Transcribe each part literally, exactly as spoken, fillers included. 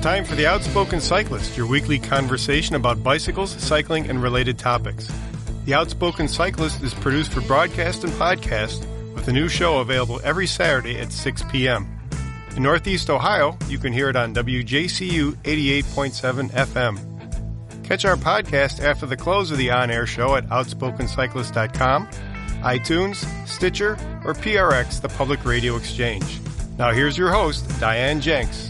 time for The Outspoken Cyclist, your weekly conversation about bicycles, cycling, and related topics. The Outspoken Cyclist is produced for broadcast and podcast, with a new show available every Saturday at six p.m. In Northeast Ohio, you can hear it on W J C U eighty-eight point seven F M. Catch our podcast after the close of the on-air show at outspoken cyclist dot com, iTunes, Stitcher, or P R X, the Public Radio Exchange. Now here's your host, Diane Jenks.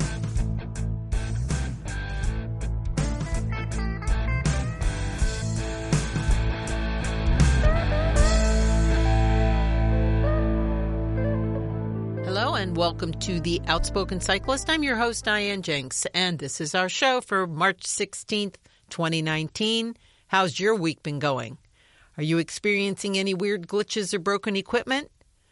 And welcome to the Outspoken Cyclist. I'm your host, Diane Jenks, and this is our show for March sixteenth, twenty nineteen. How's your week been going? Are you experiencing any weird glitches or broken equipment?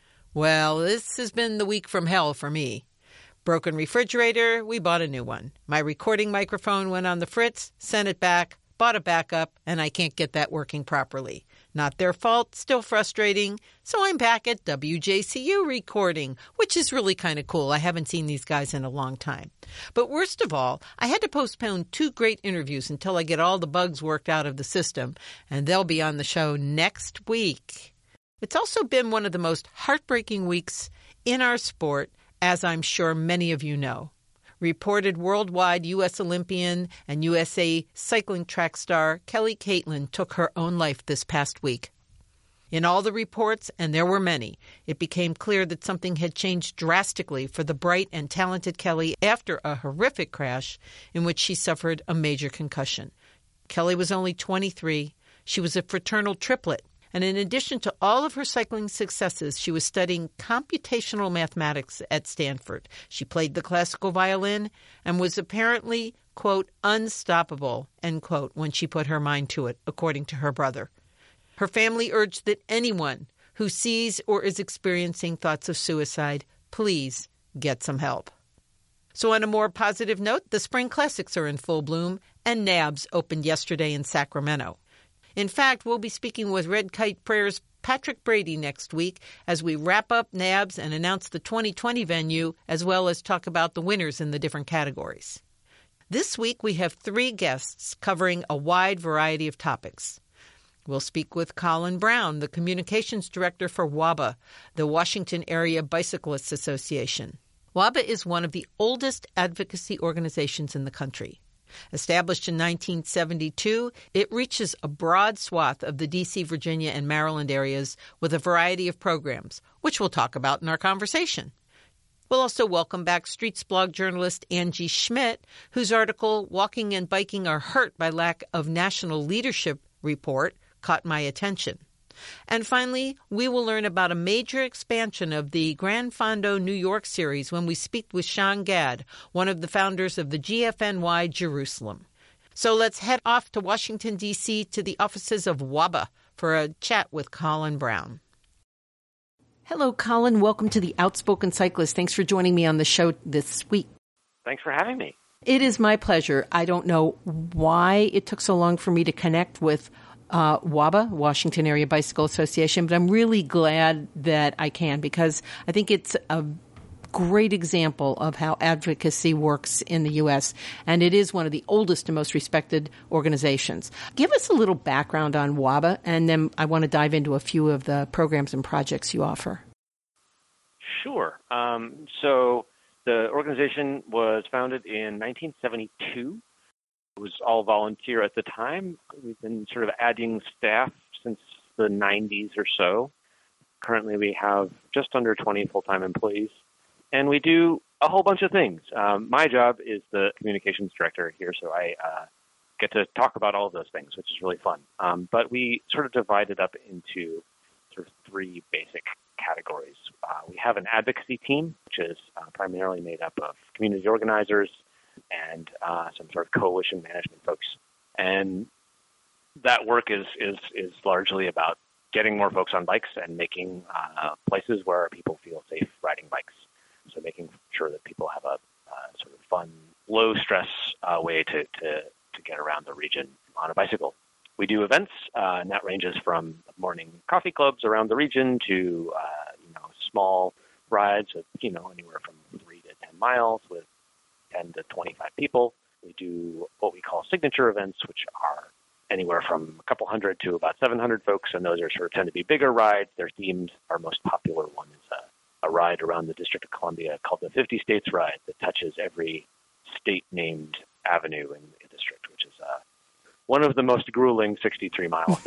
Well, this has been the week from hell for me. Broken refrigerator, we bought a new one. My recording microphone went on the fritz, sent it back, bought a backup, and I can't get that working properly. Not their fault, still frustrating. So I'm back at W J C U recording, which is really kind of cool. I haven't seen these guys in a long time. But worst of all, I had to postpone two great interviews until I get all the bugs worked out of the system, and they'll be on the show next week. It's also been one of the most heartbreaking weeks in our sport, as I'm sure many of you know. Reported worldwide U S Olympian and U S A cycling track star Kelly Catlin took her own life this past week. In all the reports, and there were many, it became clear that something had changed drastically for the bright and talented Kelly after a horrific crash in which she suffered a major concussion. Kelly was only twenty-three. She was a fraternal triplet. And in addition to all of her cycling successes, she was studying computational mathematics at Stanford. She played the classical violin and was apparently, quote, unstoppable, end quote, when she put her mind to it, according to her brother. Her family urged that anyone who sees or is experiencing thoughts of suicide, please get some help. So on a more positive note, the Spring Classics are in full bloom, and NABS opened yesterday in Sacramento. In fact, we'll be speaking with Red Kite Prayer's Patrick Brady next week as we wrap up NABS and announce the twenty twenty venue, as well as talk about the winners in the different categories. This week, we have three guests covering a wide variety of topics. We'll speak with Colin Brown, the Communications Director for W A B A, the Washington Area Bicyclists Association. W A B A is one of the oldest advocacy organizations in the country. Established in nineteen seventy-two, it reaches a broad swath of the D C, Virginia, and Maryland areas with a variety of programs, which we'll talk about in our conversation. We'll also welcome back Streets blog journalist Angie Schmidt, whose article, Walking and Biking Are Hurt by Lack of National Leadership Report, caught my attention. And finally, we will learn about a major expansion of the Gran Fondo New York series when we speak with Sean Gadd, one of the founders of the G F N Y Jerusalem. So let's head off to Washington, D C to the offices of W A B A for a chat with Colin Brown. Hello, Colin. Welcome to the Outspoken Cyclist. Thanks for joining me on the show this week. Thanks for having me. It is my pleasure. I don't know why it took so long for me to connect with Uh, W A B A, Washington Area Bicycle Association, but I'm really glad that I can because I think it's a great example of how advocacy works in the U S, and it is one of the oldest and most respected organizations. Give us a little background on W A B A, and then I want to dive into a few of the programs and projects you offer. Sure. Um, so the organization was founded in nineteen seventy-two. It was all volunteer at the time. We've been sort of adding staff since the nineties or so. Currently, we have just under twenty full-time employees, and we do a whole bunch of things. Um, my job is the communications director here, so I uh, get to talk about all of those things, which is really fun. Um, but we sort of divide it up into sort of three basic categories. Uh, we have an advocacy team, which is uh, primarily made up of community organizers and uh, some sort of coalition management folks. And that work is, is, is largely about getting more folks on bikes and making uh, places where people feel safe riding bikes. So making sure that people have a uh, sort of fun, low-stress uh, way to, to, to get around the region on a bicycle. We do events, uh, and that ranges from morning coffee clubs around the region to uh, you know small rides of you know anywhere from three to ten miles with ten to twenty-five people. We do what we call signature events, which are anywhere from a couple hundred to about seven hundred folks, and those are sort of tend to be bigger rides. They're themed. Our most popular one is a, a ride around the District of Columbia called the fifty States Ride that touches every state-named avenue in the district, which is uh, one of the most grueling sixty-three miles.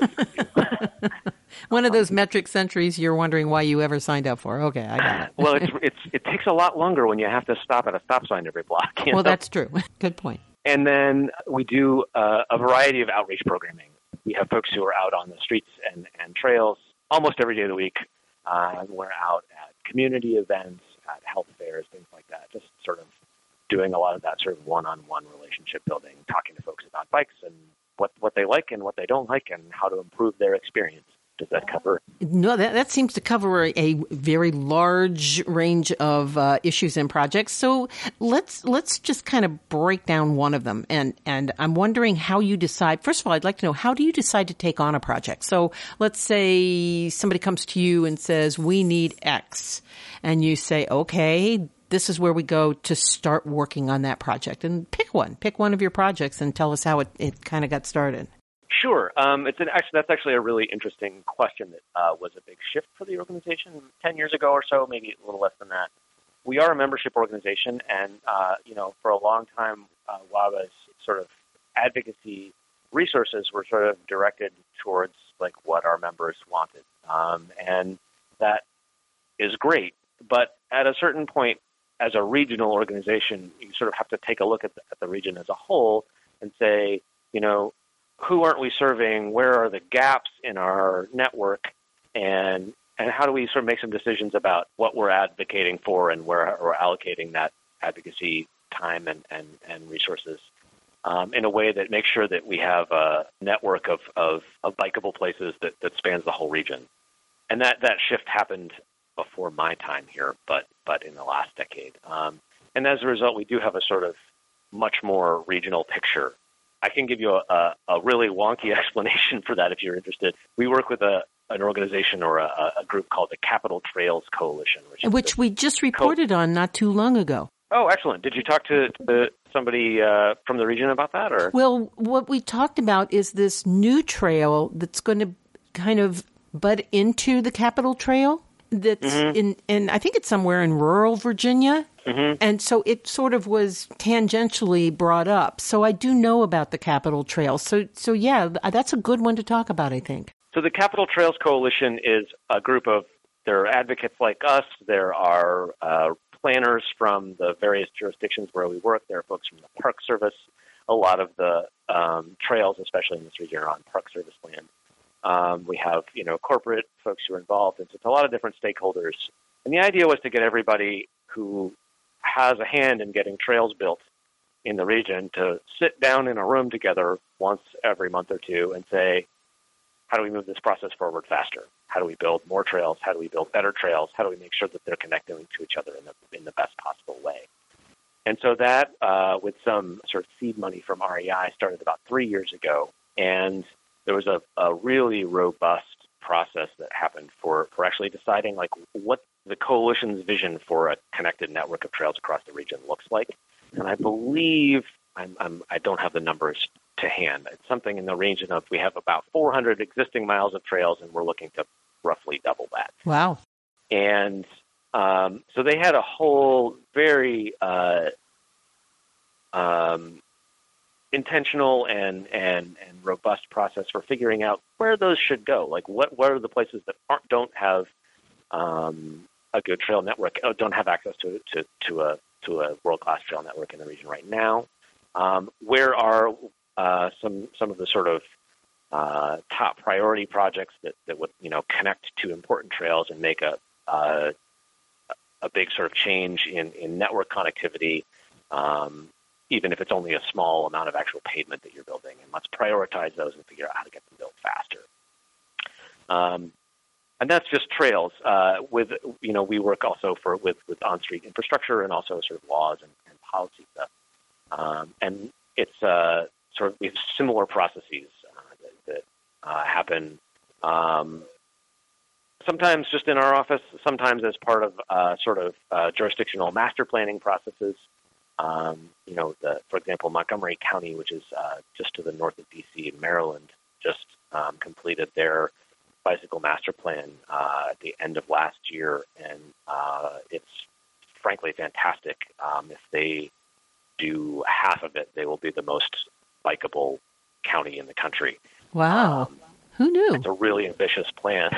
One of those metric centuries you're wondering why you ever signed up for. Okay, I got it. Well, it's, it's, it takes a lot longer when you have to stop at a stop sign every block. You well, know? That's true. Good point. And then we do uh, a variety of outreach programming. We have folks who are out on the streets and, and trails almost every day of the week. Uh, we're out at community events, at health fairs, things like that, just sort of doing a lot of that sort of one-on-one relationship building, talking to folks about bikes and what, what they like and what they don't like and how to improve their experience. Does that cover? No, that, that seems to cover a, a very large range of uh, issues and projects. So let's let's just kind of break down one of them. And, and I'm wondering how you decide. First of all, I'd like to know, how do you decide to take on a project? So let's say somebody comes to you and says, we need X. And you say, okay, this is where we go to start working on that project. And pick one. Pick one of your projects and tell us how it, it kind of got started. Sure. Um, it's an actually that's actually a really interesting question that uh, was a big shift for the organization ten years ago or so, maybe a little less than that. We are a membership organization, and uh, you know, for a long time, uh, W A B A's sort of advocacy resources were sort of directed towards like what our members wanted, um, and that is great. But at a certain point, as a regional organization, you sort of have to take a look at the, at the region as a whole and say, you know, who aren't we serving? Where are the gaps in our network? And and how do we sort of make some decisions about what we're advocating for and where we're allocating that advocacy time and, and, and resources um, in a way that makes sure that we have a network of, of, of bikeable places that, that spans the whole region. And that, that shift happened before my time here, but but in the last decade. Um, and as a result, we do have a sort of much more regional picture. I can give you a, a, a really wonky explanation for that if you're interested. We work with a, an organization or a, a group called the Capital Trails Coalition. Which, which we just reported co- on not too long ago. Oh, excellent. Did you talk to, to somebody uh, from the region about that? Or Well, what we talked about is this new trail that's going to kind of butt into the Capital Trail that's mm-hmm. in, in, I think it's somewhere in rural Virginia. Mm-hmm. And so it sort of was tangentially brought up. So I do know about the Capital Trail. So, so yeah, that's a good one to talk about, I think. So the Capital Trails Coalition is a group of, there are advocates like us. There are uh, planners from the various jurisdictions where we work. There are folks from the Park Service. A lot of the um, trails, especially in this region, are on Park Service land. Um, we have, you know, corporate folks who are involved. It's, it's a lot of different stakeholders. And the idea was to get everybody who has a hand in getting trails built in the region to sit down in a room together once every month or two and say, how do we move this process forward faster? How do we build more trails? How do we build better trails? How do we make sure that they're connecting to each other in the, in the best possible way? And so that, uh, with some sort of seed money from R E I, started about three years ago. And there was a, a really robust process that happened for, for actually deciding like what the coalition's vision for a connected network of trails across the region looks like. And I believe, I'm, I'm, I don't have the numbers to hand. It's something in the region of, we have about four hundred existing miles of trails, and we're looking to roughly double that. Wow. And um, so they had a whole very uh, um, intentional and, and, and robust process for figuring out where those should go. Like what, what are the places that aren't, don't have um, a good trail network, don't have access to, to, to a, to a world-class trail network in the region right now? Um, where are uh, some, some of the sort of uh, top priority projects that, that would, you know, connect to important trails and make a, uh, a big sort of change in, in network connectivity, um, even if it's only a small amount of actual pavement that you're building. And let's prioritize those and figure out how to get them built faster. Um, and that's just trails. Uh, with, you know, we work also for with, with on-street infrastructure and also sort of laws and, and policy stuff. Um, and it's uh, sort of, we have similar processes uh, that, that uh, happen um, sometimes just in our office, sometimes as part of uh, sort of uh, jurisdictional master planning processes. Um, you know, the, for example, Montgomery County, which is uh, just to the north of D C in Maryland, just um, completed their bicycle master plan uh, at the end of last year, and uh, it's frankly fantastic. Um, if they do half of it, they will be the most bikeable county in the country. Wow. Um, Who knew? It's a really ambitious plan.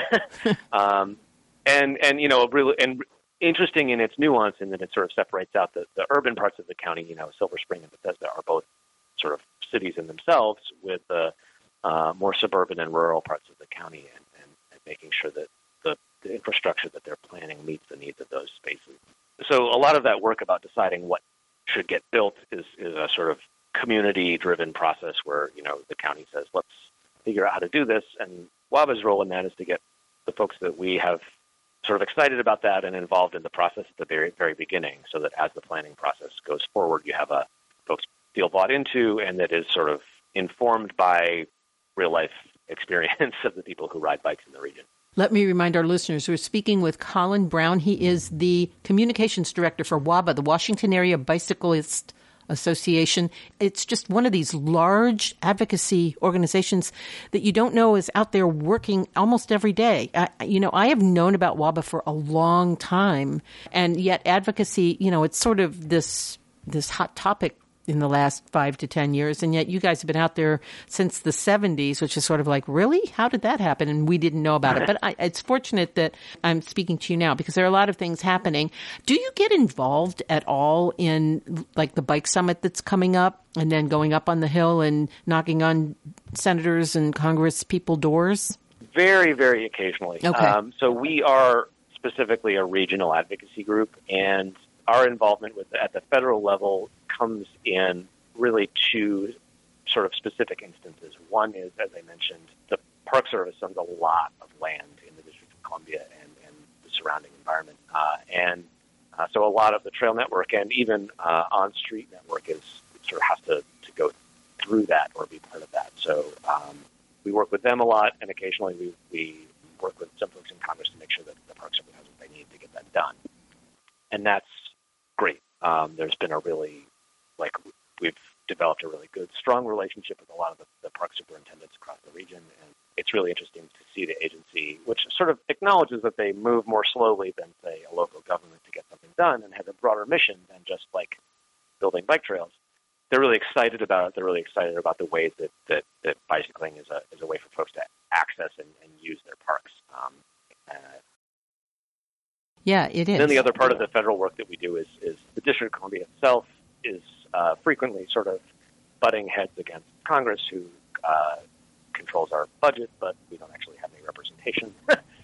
um, and, and, you know, really, and interesting in its nuance in that it sort of separates out the, the urban parts of the county. You know, Silver Spring and Bethesda are both sort of cities in themselves, with the uh, more suburban and rural parts of the county, and, and, and making sure that the, the infrastructure that they're planning meets the needs of those spaces. So a lot of that work about deciding what should get built is, is a sort of community-driven process where, you know, the county says, let's figure out how to do this. And W A B A's role in that is to get the folks that we have sort of excited about that and involved in the process at the very, very beginning, so that as the planning process goes forward, you have a folks feel bought into, and that is sort of informed by real-life experience of the people who ride bikes in the region. Let me remind our listeners, we're speaking with Colin Brown. He is the communications director for W A B A, the Washington Area Bicyclist Association. It's just one of these large advocacy organizations that you don't know is out there working almost every day. I, you know, I have known about W A B A for a long time, and yet advocacy, you know, it's sort of this this hot topic in the last five to ten years, and yet you guys have been out there since the seventies, which is sort of like, really? How did that happen? And we didn't know about it. But I, it's fortunate that I'm speaking to you now, because there are a lot of things happening. Do you get involved at all in, like, the bike summit that's coming up, and then going up on the Hill and knocking on senators and Congress people doors? Very, very occasionally. Okay. Um, so we are specifically a regional advocacy group, and our involvement with at the federal level comes in really two sort of specific instances. One is, as I mentioned, the Park Service owns a lot of land in the District of Columbia and, and the surrounding environment. Uh, and uh, so a lot of the trail network and even uh, on-street network is sort of has to, to go through that or be part of that. So um, we work with them a lot, and occasionally we, we work with some folks in Congress to make sure that the Park Service has what they need to get that done. And that's great. Um, there's been a really, like, we've developed a really good, strong relationship with a lot of the, the park superintendents across the region, and it's really interesting to see the agency, which sort of acknowledges that they move more slowly than, say, a local government to get something done, and has a broader mission than just, like, building bike trails. They're really excited about it. They're really excited about the ways that, that, that bicycling is a is a way for folks to access and, and use their parks. Um, uh, Yeah, it is. And then the other part of the federal work that we do is, is the District of Columbia itself is uh, frequently sort of butting heads against Congress, who uh, controls our budget, but we don't actually have any representation.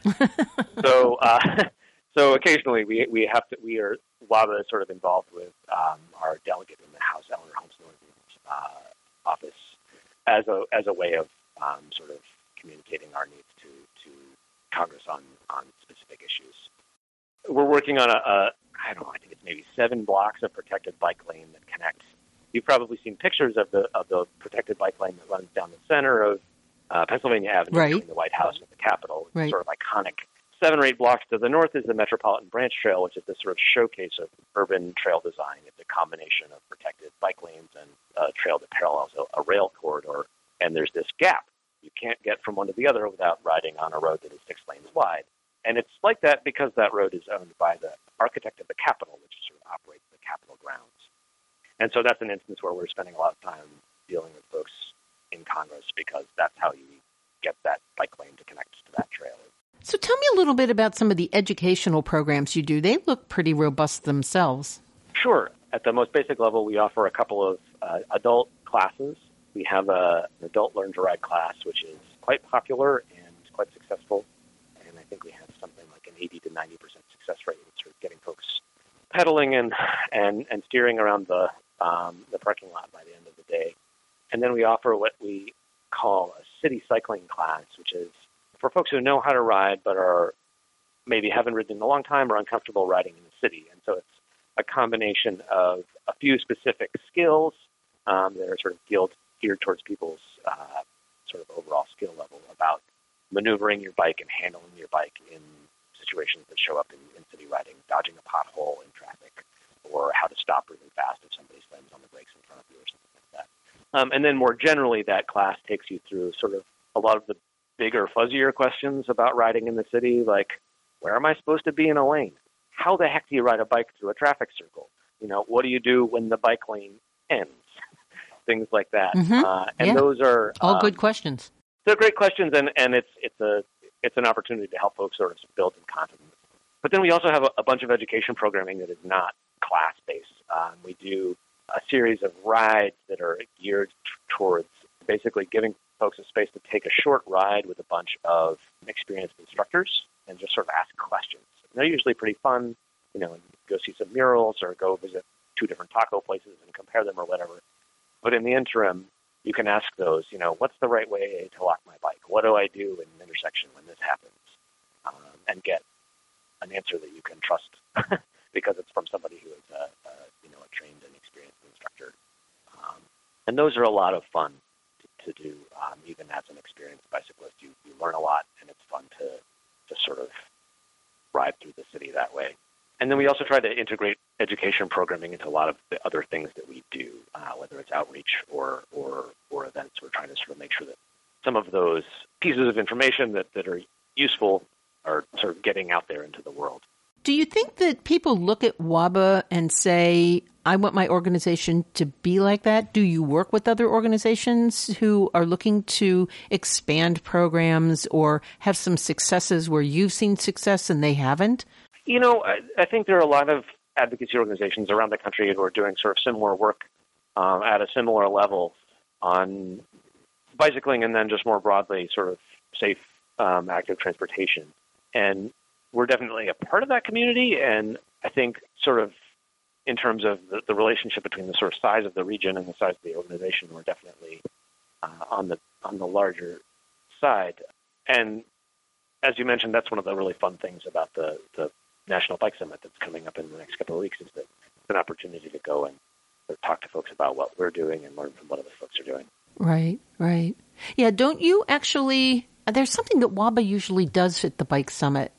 so, uh, so occasionally we we have to we are W A B A is sort of involved with um, our delegate in the House, Eleanor Holmes Norton's uh, office, as a as a way of um, sort of communicating our needs to to Congress on on specific issues. We're working on a, a, I don't know, I think it's maybe seven blocks of protected bike lane that connect. You've probably seen pictures of the of the protected bike lane that runs down the center of uh, Pennsylvania Avenue, right, between the White House and the Capitol. It's right. sort of iconic. Seven or eight blocks to the north is the Metropolitan Branch Trail, which is this sort of showcase of urban trail design. It's a combination of protected bike lanes and a trail that parallels a, a rail corridor. And there's this gap. You can't get from one to the other without riding on a road that is six lanes wide. And it's like that because that road is owned by the architect of the Capitol, which sort of operates the Capitol grounds. And so that's an instance where we're spending a lot of time dealing with folks in Congress, because that's how you get that bike lane to connect to that trail. So tell me a little bit about some of the educational programs you do. They look pretty robust themselves. Sure. At the most basic level, we offer a couple of uh, adult classes. We have a, an adult learn to ride class, which is quite popular and quite successful. And I think we have something like an eighty to ninety percent success rate in sort of getting folks pedaling and, and, and steering around the, um, the parking lot by the end of the day. And then we offer what we call a city cycling class, which is for folks who know how to ride but are maybe haven't ridden in a long time or uncomfortable riding in the city. And so it's a combination of a few specific skills um, that are sort of geared, geared towards people's uh, sort of overall skill level about maneuvering your bike and handling your bike in situations that show up in, in city riding, dodging a pothole in traffic, or how to stop really fast if somebody Um, and then more generally, that class takes you through sort of a lot of the bigger, fuzzier questions about riding in the city, like where am I supposed to be in a lane? How the heck do you ride a bike through a traffic circle? You know, what do you do when the bike lane ends? Things like that. Mm-hmm. Uh, and yeah. those are all um, good questions. They're great questions, and, and it's it's a it's an opportunity to help folks sort of build in confidence. But then we also have a, a bunch of education programming that is not class-based. Um, we do a series of rides that are geared t- towards basically giving folks a space to take a short ride with a bunch of experienced instructors and just sort of ask questions. And they're usually pretty fun, you know, and go see some murals or go visit two different taco places and compare them or whatever. But in the interim, you can ask those, you know, what's the right way to lock my bike? What do I do in an intersection when this happens? Um, and get an answer that you can trust because it's from somebody who is a, a you know, a trained and experienced instructor. Um, and those are a lot of fun to, to do, um, even as an experienced bicyclist. You, you learn a lot, and it's fun to, to sort of ride through the city that way. And then we also try to integrate education programming into a lot of the other things that we do, uh, whether it's outreach or, or or events. We're trying to sort of make sure that some of those pieces of information that, that are useful are sort of getting out there into the world. Do you think that people look at W A B A and say, I want my organization to be like that? Do you work with other organizations who are looking to expand programs or have some successes where you've seen success and they haven't? You know, I, I think there are a lot of advocacy organizations around the country who are doing sort of similar work um, at a similar level on bicycling and then just more broadly sort of safe, um, active transportation. And we're definitely a part of that community. And I think sort of in terms of the, the relationship between the sort of size of the region and the size of the organization, we're definitely uh, on the on the larger side. And as you mentioned, that's one of the really fun things about the, the National Bike Summit that's coming up in the next couple of weeks is that it's an opportunity to go and talk to folks about what we're doing and learn from what other folks are doing. Right, right. Yeah, don't you actually, there's something that W A B A usually does at the Bike Summit.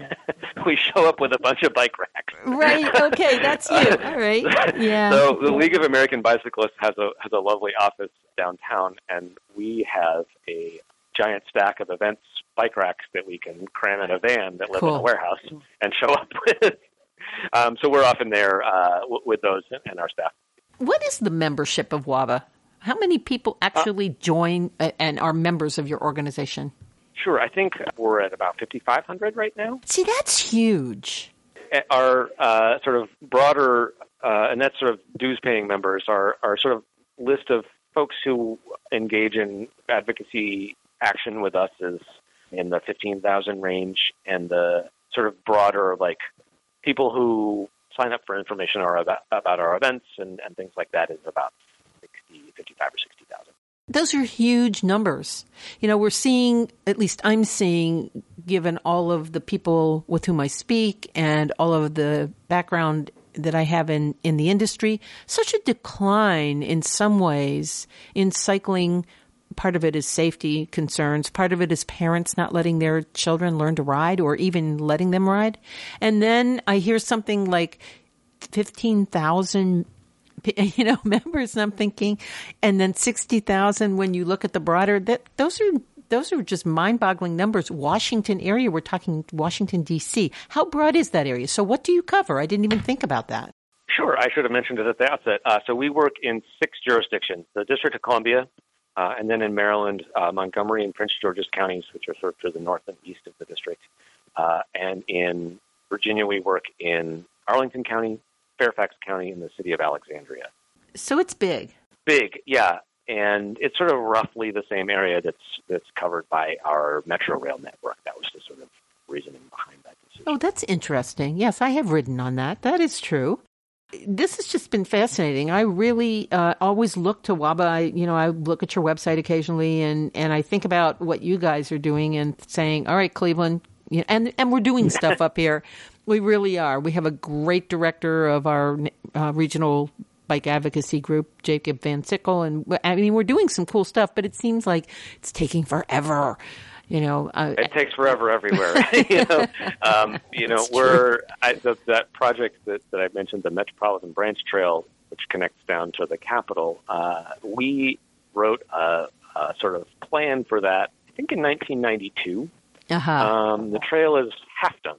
We show up with a bunch of bike racks. Right, okay, that's you. All right, yeah. So the League of American Bicyclists has a has a lovely office downtown, and we have a giant stack of events bike racks that we can cram in a van that live Cool. in a warehouse and show up with. Um, so we're often there uh, w- with those and our staff. What is the membership of W A B A? How many people actually uh, join and are members of your organization? Sure. I think we're at about fifty-five hundred right now. See, that's huge. Our uh, sort of broader, uh, and that's sort of dues-paying members, our, our sort of list of folks who engage in advocacy action with us is in the fifteen thousand range, and the sort of broader, like, people who sign up for information or about, about our events and, and things like that is about sixty, fifty-five or sixty thousand. Those are huge numbers. You know, we're seeing, at least I'm seeing, given all of the people with whom I speak and all of the background that I have in, in the industry, such a decline in some ways in cycling. Part of it is safety concerns. Part of it is parents not letting their children learn to ride or even letting them ride. And then I hear something like fifteen thousand you know, members, and I'm thinking, and then sixty thousand when you look at the broader, that those are those are just mind-boggling numbers. Washington area, we're talking Washington, D C. How broad is that area? So what do you cover? I didn't even think about that. Sure. I should have mentioned it at the outset. Uh, so we work in six jurisdictions, the District of Columbia, uh, and then in Maryland, uh, Montgomery and Prince George's counties, which are sort of to the north and east of the district. Uh, and in Virginia, we work in Arlington County, Fairfax County, and the city of Alexandria. So it's big. Big, yeah. And it's sort of roughly the same area that's that's covered by our Metro Rail network. That was the sort of reasoning behind that decision. Oh, that's interesting. Yes, I have ridden on that. That is true. This has just been fascinating. I really uh, always look to W A B A. I, you know, I look at your website occasionally, and, and I think about what you guys are doing and saying, all right, Cleveland, you know, and, and we're doing stuff up here. We really are. We have a great director of our uh, regional bike advocacy group, Jacob Van Sickle, and I mean, we're doing some cool stuff, but it seems like it's taking forever. You know, uh, it takes forever everywhere. you know, um, you know, we're I, the, that project that, that I mentioned, the Metropolitan Branch Trail, which connects down to the Capitol. Uh, we wrote a, a sort of plan for that, I think in nineteen ninety-two. Uh-huh. Um, the trail is half done.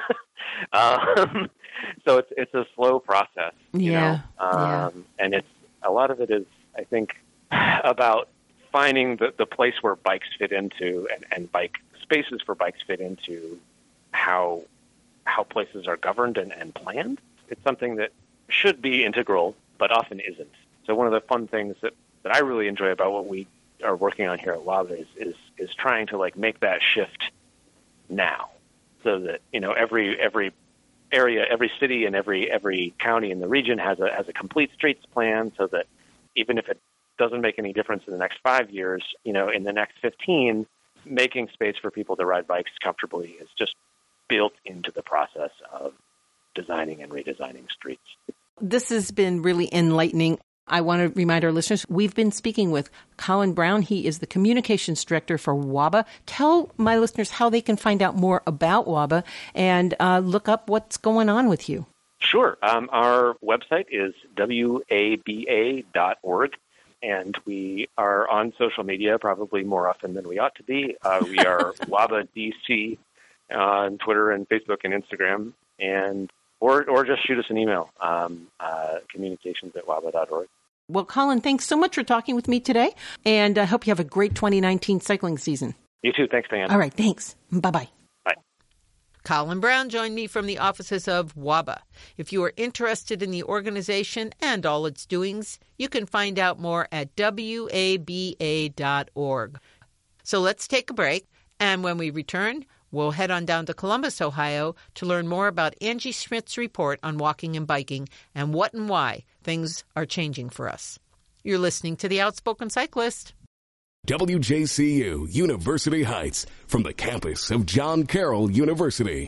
um, so it's it's a slow process, you Yeah. know, um, Yeah. and it's a lot of it is, I think, about finding the, the place where bikes fit into and, and bike spaces for bikes fit into how how places are governed and, and planned. It's something that should be integral, but often isn't. So one of the fun things that, that I really enjoy about what we are working on here at WABA is, is is trying to like make that shift now, so that, you know, every every area, every city, and every every county in the region has a has a complete streets plan, so that even if it doesn't make any difference in the next five years, you know, in the next fifteen, making space for people to ride bikes comfortably is just built into the process of designing and redesigning streets. This has been really enlightening. I want to remind our listeners, we've been speaking with Colin Brown. He is the communications director for WABA. Tell my listeners how they can find out more about WABA and uh, look up what's going on with you. Sure. Um, our website is W A B A dot org, and we are on social media probably more often than we ought to be. Uh, we are WABA D C on Twitter and Facebook and Instagram, and or or just shoot us an email, um, uh, communications at waba dot org. Well, Colin, thanks so much for talking with me today, and I hope you have a great twenty nineteen cycling season. You too. Thanks, Diane. All right. Thanks. Bye-bye. Bye. Colin Brown joined me from the offices of WABA. If you are interested in the organization and all its doings, you can find out more at W A B A dot org. So let's take a break, and when we return, we'll head on down to Columbus, Ohio, to learn more about Angie Schmidt's report on walking and biking and what and why things are changing for us. You're listening to The Outspoken Cyclist. W J C U University Heights, from the campus of John Carroll University.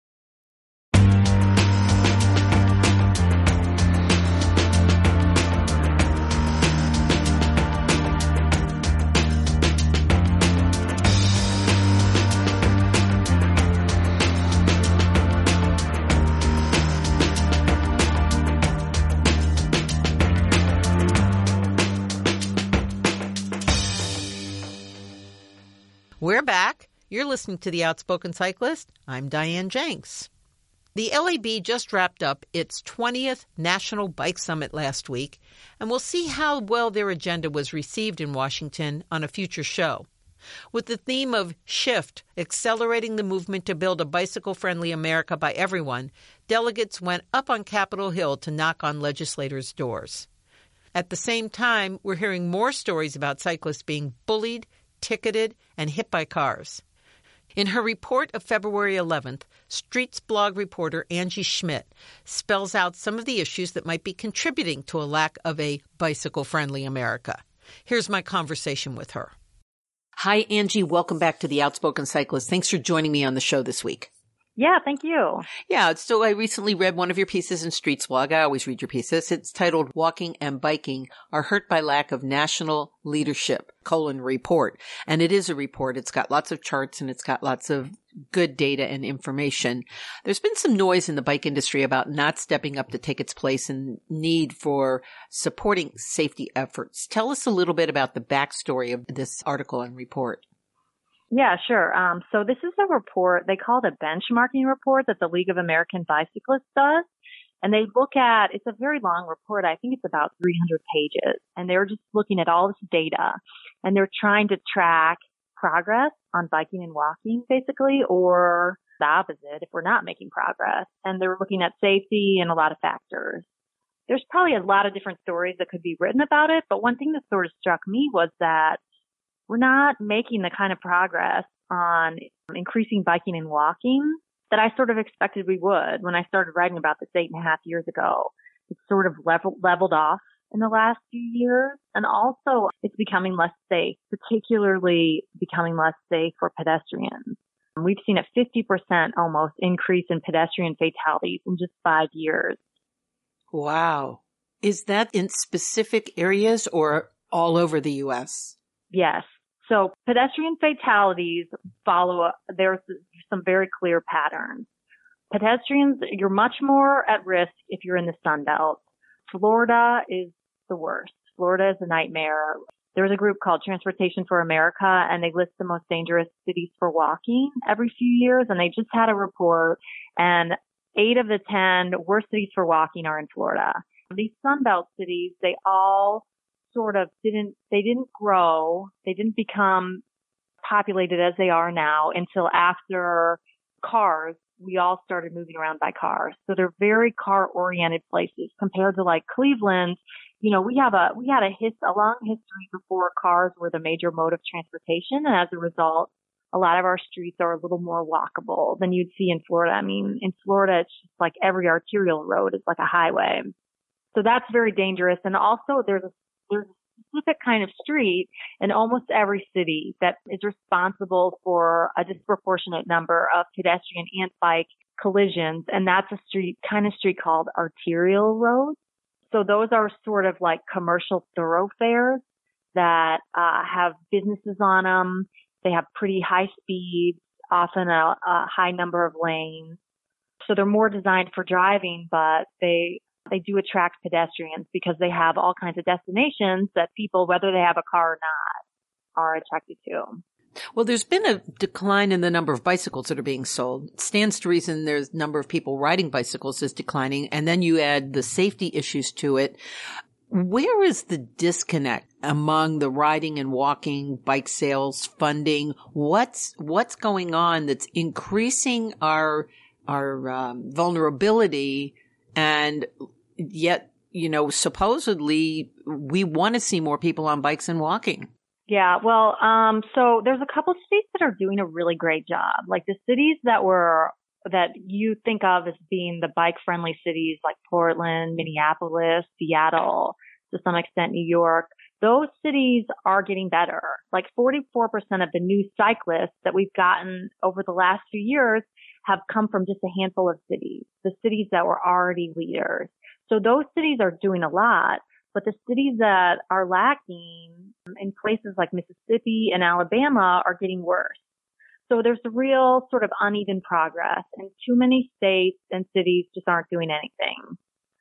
We're back. You're listening to The Outspoken Cyclist. I'm Diane Jenks. The L A B just wrapped up its twentieth National Bike Summit last week, and we'll see how well their agenda was received in Washington on a future show. With the theme of Shift, accelerating the movement to build a bicycle-friendly America by everyone, delegates went up on Capitol Hill to knock on legislators' doors. At the same time, we're hearing more stories about cyclists being bullied, ticketed, and hit by cars. In her report of February eleventh, Streets blog reporter Angie Schmidt spells out some of the issues that might be contributing to a lack of a bicycle-friendly America. Here's my conversation with her. Hi, Angie. Welcome back to The Outspoken Cyclist. Thanks for joining me on the show this week. Yeah, thank you. Yeah, so I recently read one of your pieces in Streets blog. I always read your pieces. It's titled Walking and Biking Are Hurt by Lack of National Leadership, colon, report. And it is a report. It's got lots of charts and it's got lots of good data and information. There's been some noise in the bike industry about not stepping up to take its place and need for supporting safety efforts. Tell us a little bit about the backstory of this article and report. Yeah, sure. Um, so this is a report, they call it a benchmarking report that the League of American Bicyclists does. And they look at, it's a very long report. I think it's about three hundred pages. And they're just looking at all this data. And they're trying to track progress on biking and walking, basically, or the opposite if we're not making progress. And they're looking at safety and a lot of factors. There's probably a lot of different stories that could be written about it. But one thing that sort of struck me was that we're not making the kind of progress on increasing biking and walking that I sort of expected we would when I started writing about this eight and a half years ago. It's sort of level, leveled off in the last few years. And also it's becoming less safe, particularly becoming less safe for pedestrians. We've seen a fifty percent almost increase in pedestrian fatalities in just five years. Wow. Is that in specific areas or all over the U S? Yes. So pedestrian fatalities follow, there's some very clear patterns. Pedestrians, you're much more at risk if you're in the Sun Belt. Florida is the worst. Florida is a nightmare. There was a group called Transportation for America, and they list the most dangerous cities for walking every few years, and they just had a report, and eight of the ten worst cities for walking are in Florida. These Sunbelt cities, they all sort of didn't, they didn't grow, they didn't become populated as they are now until after cars, we all started moving around by car. So they're very car-oriented places compared to like Cleveland. You know, we have a, we had a his, a long history before cars were the major mode of transportation. And as a result, a lot of our streets are a little more walkable than you'd see in Florida. I mean, in Florida, it's just like every arterial road is like a highway. So that's very dangerous. And also there's a, there's a specific kind of street in almost every city that is responsible for a disproportionate number of pedestrian and bike collisions. And that's a street, kind of street called arterial roads. So those are sort of like commercial thoroughfares that uh, have businesses on them. They have pretty high speeds, often a, a high number of lanes. So they're more designed for driving, but they they do attract pedestrians because they have all kinds of destinations that people, whether they have a car or not, are attracted to. Well, there's been a decline in the number of bicycles that are being sold. It stands to reason there's number of people riding bicycles is declining, and then you add the safety issues to it. Where is the disconnect among the riding and walking, bike sales, funding? What's what's going on that's increasing our our um, vulnerability, and yet, you know, supposedly we want to see more people on bikes and walking? Yeah, well, um, so there's a couple of cities that are doing a really great job. Like the cities that were, that you think of as being the bike-friendly cities like Portland, Minneapolis, Seattle, to some extent New York, those cities are getting better. Like forty-four percent of the new cyclists that we've gotten over the last few years have come from just a handful of cities, the cities that were already leaders. So those cities are doing a lot. But the cities that are lacking in places like Mississippi and Alabama are getting worse. So there's a real sort of uneven progress, and too many states and cities just aren't doing anything.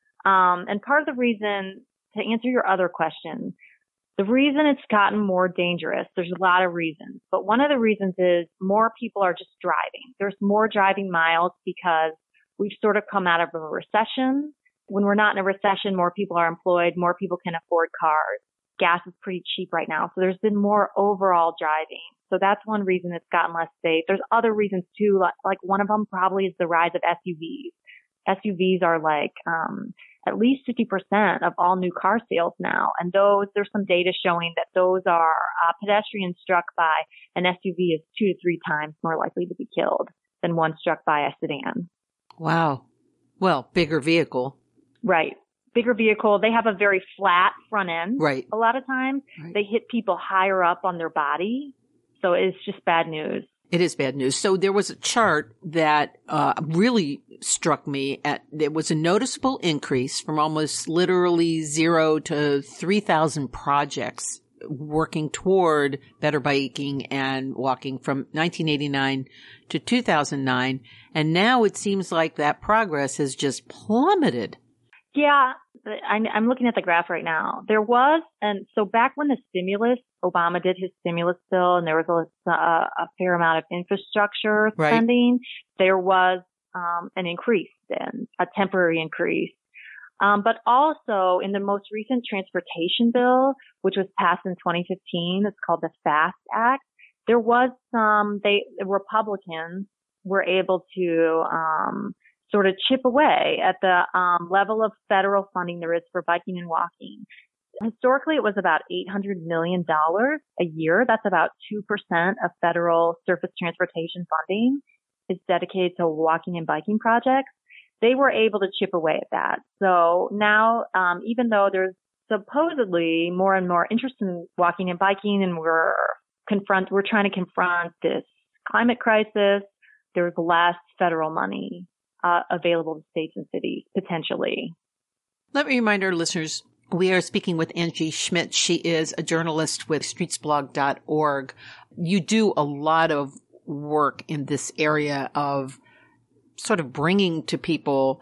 Um, and part of the reason, to answer your other question, the reason it's gotten more dangerous, there's a lot of reasons, but one of the reasons is more people are just driving. There's more driving miles because we've sort of come out of a recession. When we're not in a recession, more people are employed, more people can afford cars. Gas is pretty cheap right now. So there's been more overall driving. So that's one reason it's gotten less safe. There's other reasons too. Like, like one of them probably is the rise of S U Vs. S U Vs are like, um, at least fifty percent of all new car sales now. And those, there's some data showing that those are, uh, pedestrians struck by an S U V is two to three times more likely to be killed than one struck by a sedan. Wow. Well, bigger vehicle. Right. Bigger vehicle. They have a very flat front end. Right. A lot of times right. They hit people higher up on their body. So it's just bad news. It is bad news. So there was a chart that uh, really struck me. At there was a noticeable increase from almost literally zero to three thousand projects working toward better biking and walking from nineteen eighty-nine to two thousand nine. And now it seems like that progress has just plummeted. Yeah, I'm looking at the graph right now. There was, and so back when the stimulus, Obama did his stimulus bill, and there was a, a, a fair amount of infrastructure right. spending, there was um, an increase then, a temporary increase. Um, but also in the most recent transportation bill, which was passed in twenty fifteen, it's called the FAST Act, there was some, they, the Republicans were able to um sort of chip away at the um, level of federal funding there is for biking and walking. Historically, it was about eight hundred million dollars a year. That's about two percent of federal surface transportation funding is dedicated to walking and biking projects. They were able to chip away at that. So now, um, even though there's supposedly more and more interest in walking and biking, and we're confront, we're trying to confront this climate crisis, there's less federal money Uh, available to states and cities, potentially. Let me remind our listeners, we are speaking with Angie Schmidt. She is a journalist with streets blog dot org. You do a lot of work in this area of sort of bringing to people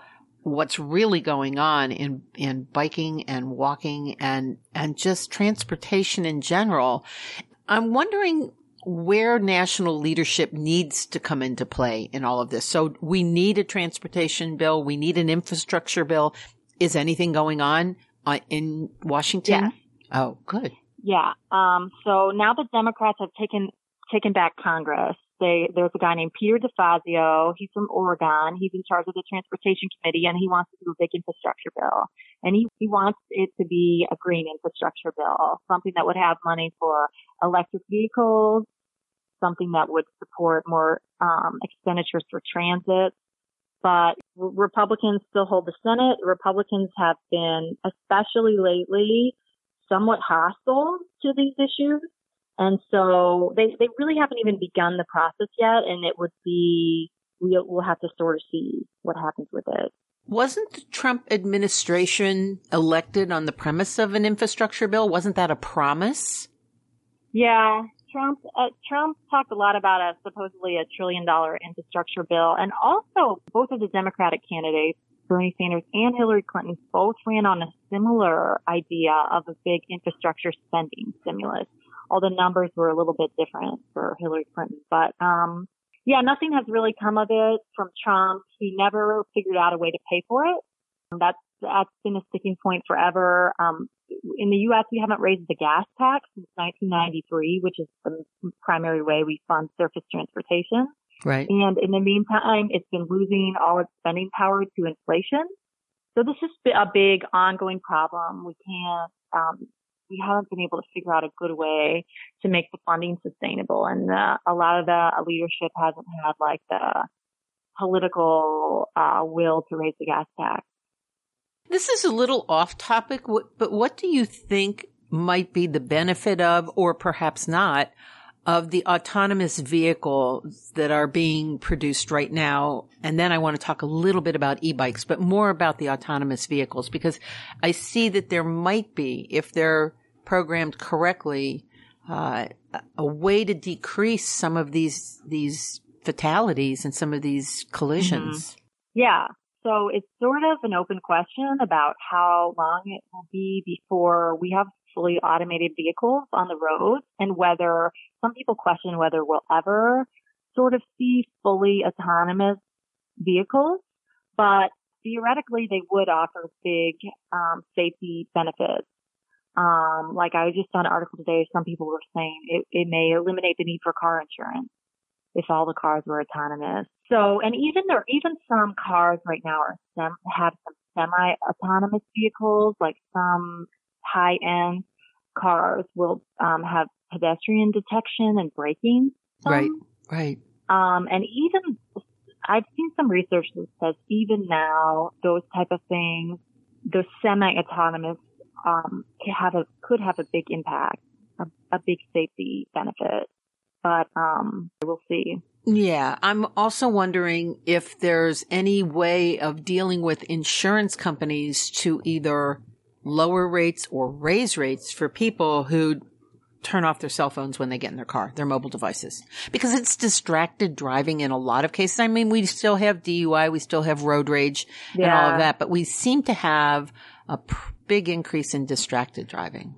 what's really going on in, in biking and walking and, and just transportation in general. I'm wondering where national leadership needs to come into play in all of this. So we need a transportation bill. We need an infrastructure bill. Is anything going on uh, in Washington? Yes. Oh, good. Yeah. Um, so now the Democrats have taken taken back Congress. They, there's a guy named Peter DeFazio. He's from Oregon. He's in charge of the Transportation Committee, and he wants to do a big infrastructure bill. And he, he wants it to be a green infrastructure bill, something that would have money for electric vehicles, something that would support more um, expenditures for transit. But Republicans still hold the Senate. Republicans have been, especially lately, somewhat hostile to these issues. And so they, they really haven't even begun the process yet. And it would be, we'll, we'll have to sort of see what happens with it. Wasn't the Trump administration elected on the premise of an infrastructure bill? Wasn't that a promise? Yeah. Trump, uh, Trump talked a lot about a supposedly a trillion dollar infrastructure bill. And also both of the Democratic candidates, Bernie Sanders and Hillary Clinton, both ran on a similar idea of a big infrastructure spending stimulus. All the numbers were a little bit different for Hillary Clinton. But, um, yeah, nothing has really come of it from Trump. He never figured out a way to pay for it. That's, that's been a sticking point forever. Um, in the U S, we haven't raised the gas tax since nineteen ninety-three, which is the primary way we fund surface transportation. Right. And in the meantime, it's been losing all its spending power to inflation. So this is a big ongoing problem. We can't, um, we haven't been able to figure out a good way to make the funding sustainable. And uh, a lot of the leadership hasn't had like the political uh, will to raise the gas tax. This is a little off topic, but what do you think might be the benefit of, or perhaps not, of the autonomous vehicles that are being produced right now? And then I want to talk a little bit about e-bikes, but more about the autonomous vehicles, because I see that there might be, if they're programmed correctly, uh, a way to decrease some of these, these fatalities and some of these collisions. Mm-hmm. Yeah. So it's sort of an open question about how long it will be before we have fully automated vehicles on the road, and whether some people question whether we'll ever sort of see fully autonomous vehicles. But theoretically, they would offer big um, safety benefits. Um, like I just saw an article today, some people were saying it, it may eliminate the need for car insurance if all the cars were autonomous. So, and even there, even some cars right now are sem- have some semi-autonomous vehicles, like some high-end cars will um, have pedestrian detection and braking. Some. Right, right. Um, and even I've seen some research that says even now those type of things, those semi-autonomous um, can have a could have a big impact, a, a big safety benefit. But um, we'll see. Yeah. I'm also wondering if there's any way of dealing with insurance companies to either lower rates or raise rates for people who turn off their cell phones when they get in their car, their mobile devices, because it's distracted driving in a lot of cases. I mean, we still have D U I, we still have road rage yeah. and all of that, but we seem to have a pr- big increase in distracted driving.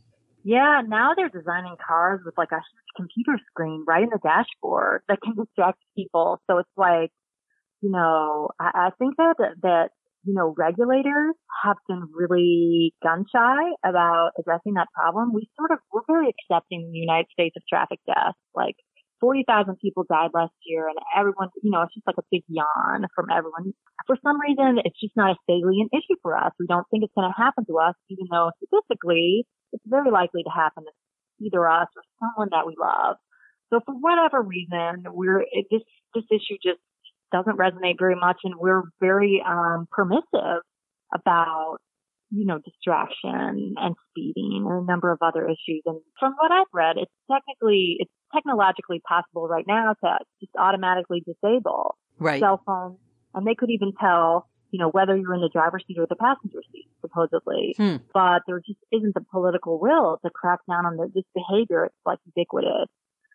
Yeah. Now they're designing cars with like a computer screen right in the dashboard that can distract people. So it's like, you know, I, I think that, that, you know, regulators have been really gun shy about addressing that problem. We sort of, we're very accepting in the United States of traffic deaths. Like forty thousand people died last year, and everyone, you know, it's just like a big yawn from everyone. For some reason, it's just not a salient issue for us. We don't think it's going to happen to us, even though statistically it's very likely to happen to either us or someone that we love. So for whatever reason, we're, it, this, this issue just doesn't resonate very much, and we're very, um, permissive about, you know, distraction and speeding and a number of other issues. And from what I've read, it's technically, it's technologically possible right now to just automatically disable right. cell phones. And they could even tell, you know, whether you're in the driver's seat or the passenger seat, supposedly. Hmm. But there just isn't the political will to crack down on the, this behavior. It's like ubiquitous.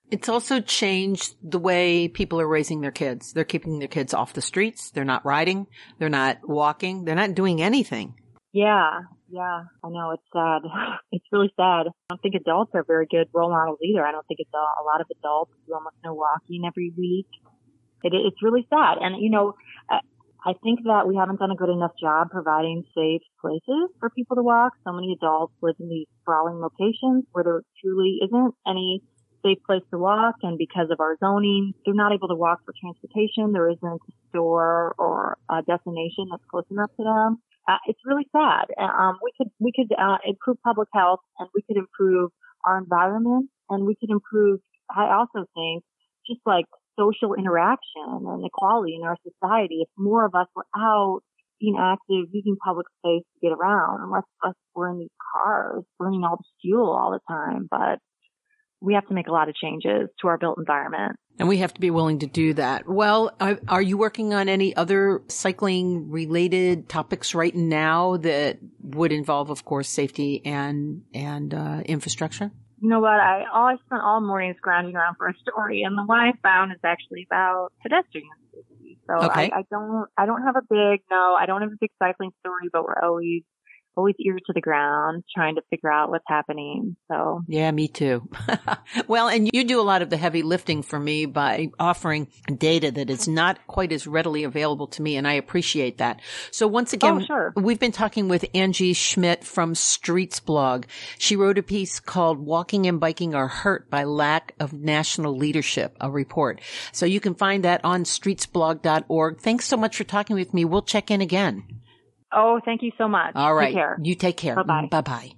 It's also changed the way people are raising their kids. They're keeping their kids off the streets. They're not riding. They're not walking. They're not doing anything. Yeah, yeah, I know. It's sad. It's really sad. I don't think adults are very good role models either. I don't think it's a, a lot of adults do almost no walking every week. It, it's really sad. And, you know, I, I think that we haven't done a good enough job providing safe places for people to walk. So many adults live in these sprawling locations where there truly isn't any safe place to walk, and because of our zoning, they're not able to walk for transportation. There isn't a store or a destination that's close enough to them. Uh, it's really sad. Um, we could we could uh, improve public health, and we could improve our environment, and we could improve. I also think just like social interaction and equality in our society. If more of us were out being active, using public space to get around, and less of us were in these cars burning all the fuel all the time, but we have to make a lot of changes to our built environment. And we have to be willing to do that. Well, are, are you working on any other cycling related topics right now that would involve, of course, safety and, and, uh, infrastructure? You know what? I, all I spent all morning scrounging around for a story, and the one I found is actually about pedestrian safety. So okay. I, I don't, I don't have a big, no, I don't have a big cycling story, but we're always always ear to the ground, trying to figure out what's happening. So yeah, me too. Well, and you do a lot of the heavy lifting for me by offering data that is not quite as readily available to me, and I appreciate that. So once again, oh, sure. We've been talking with Angie Schmidt from Streets Blog. She wrote a piece called "Walking and Biking Are Hurt by Lack of National Leadership," a report. So you can find that on streets blog dot org. Thanks so much for talking with me. We'll check in again. Oh, thank you so much. All right. Take care. You take care. Bye-bye. Bye-bye.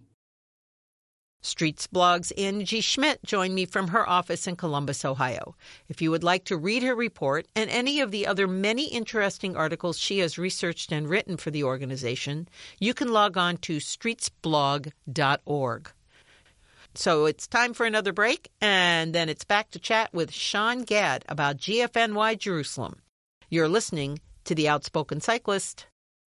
Streets Blog's Angie Schmidt joined me from her office in Columbus, Ohio. If you would like to read her report and any of the other many interesting articles she has researched and written for the organization, you can log on to streets blog dot org. So it's time for another break, and then it's back to chat with Sean Gadd about G F N Y Jerusalem. You're listening to The Outspoken Cyclist.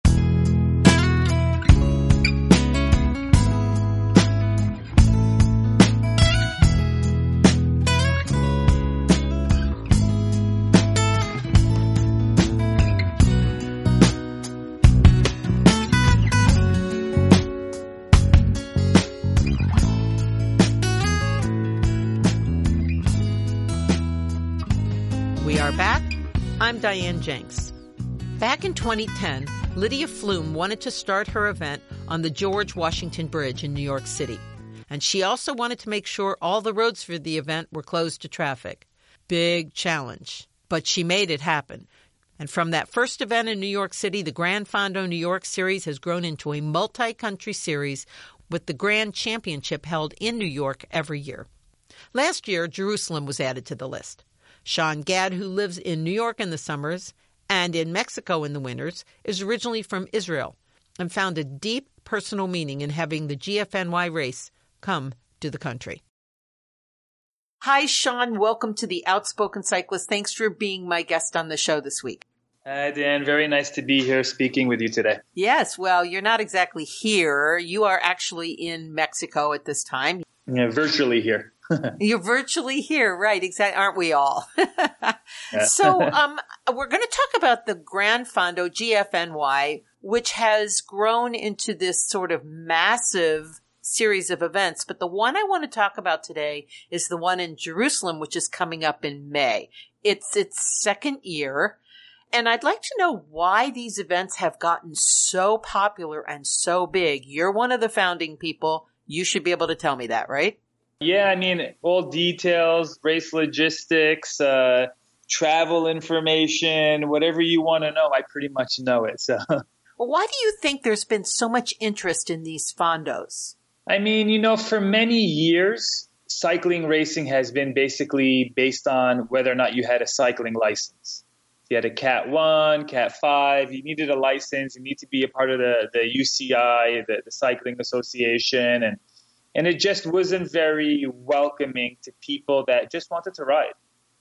We are back. I'm Diane Jenks. Back in twenty ten, Lydia Flume wanted to start her event on the George Washington Bridge in New York City. And she also wanted to make sure all the roads for the event were closed to traffic. Big challenge. But she made it happen. And from that first event in New York City, the Grand Fondo New York Series has grown into a multi-country series with the Grand Championship held in New York every year. Last year, Jerusalem was added to the list. Sean Gadd, who lives in New York in the summers and in Mexico in the winters, is originally from Israel and found a deep personal meaning in having the G F N Y race come to the country. Hi, Sean. Welcome to The Outspoken Cyclist. Thanks for being my guest on the show this week. Hi, Dan. Very nice to be here speaking with you today. Yes. Well, you're not exactly here. You are actually in Mexico at this time. Yeah, virtually here. You're virtually here, right? Exactly. Aren't we all? So, um, we're going to talk about the Grand Fondo G F N Y, which has grown into this sort of massive series of events. But the one I want to talk about today is the one in Jerusalem, which is coming up in May. It's its second year. And I'd like to know why these events have gotten so popular and so big. You're one of the founding people. You should be able to tell me that, right? Yeah, I mean, all details, race logistics, uh, travel information, whatever you want to know, I pretty much know it. So, well, why do you think there's been so much interest in these fondos? I mean, you know, for many years, cycling racing has been basically based on whether or not you had a cycling license. If you had a Cat one, Cat five, you needed a license, you need to be a part of the, the U C I, the, the Cycling Association, and And it just wasn't very welcoming to people that just wanted to ride.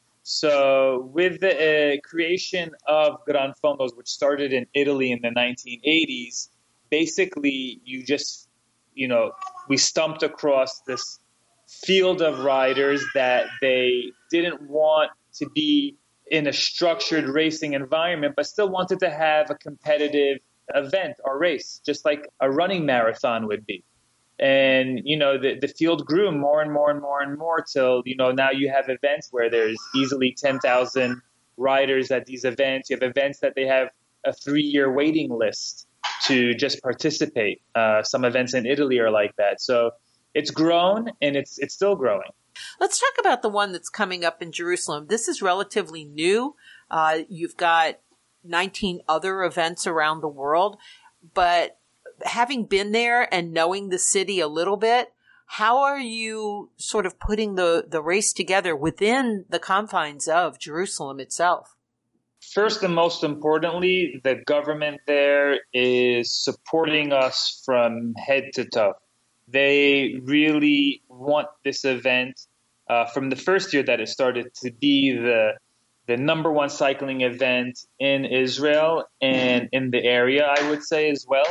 So with the uh, creation of Gran Fondos, which started in Italy in the nineteen eighties, basically you just, you know, we stumped across this field of riders that they didn't want to be in a structured racing environment, but still wanted to have a competitive event or race, just like a running marathon would be. And, you know, the, the field grew more and more and more and more till, you know, now you have events where there's easily ten thousand riders at these events. You have events that they have a three-year waiting list to just participate. Uh, some events in Italy are like that. So it's grown, and it's it's still growing. Let's talk about the one that's coming up in Jerusalem. This is relatively new. Uh, you've got nineteen other events around the world, but having been there and knowing the city a little bit, how are you sort of putting the, the race together within the confines of Jerusalem itself? First and most importantly, the government there is supporting us from head to toe. They really want this event uh, from the first year that it started to be the the number one cycling event in Israel and in the area, I would say as well.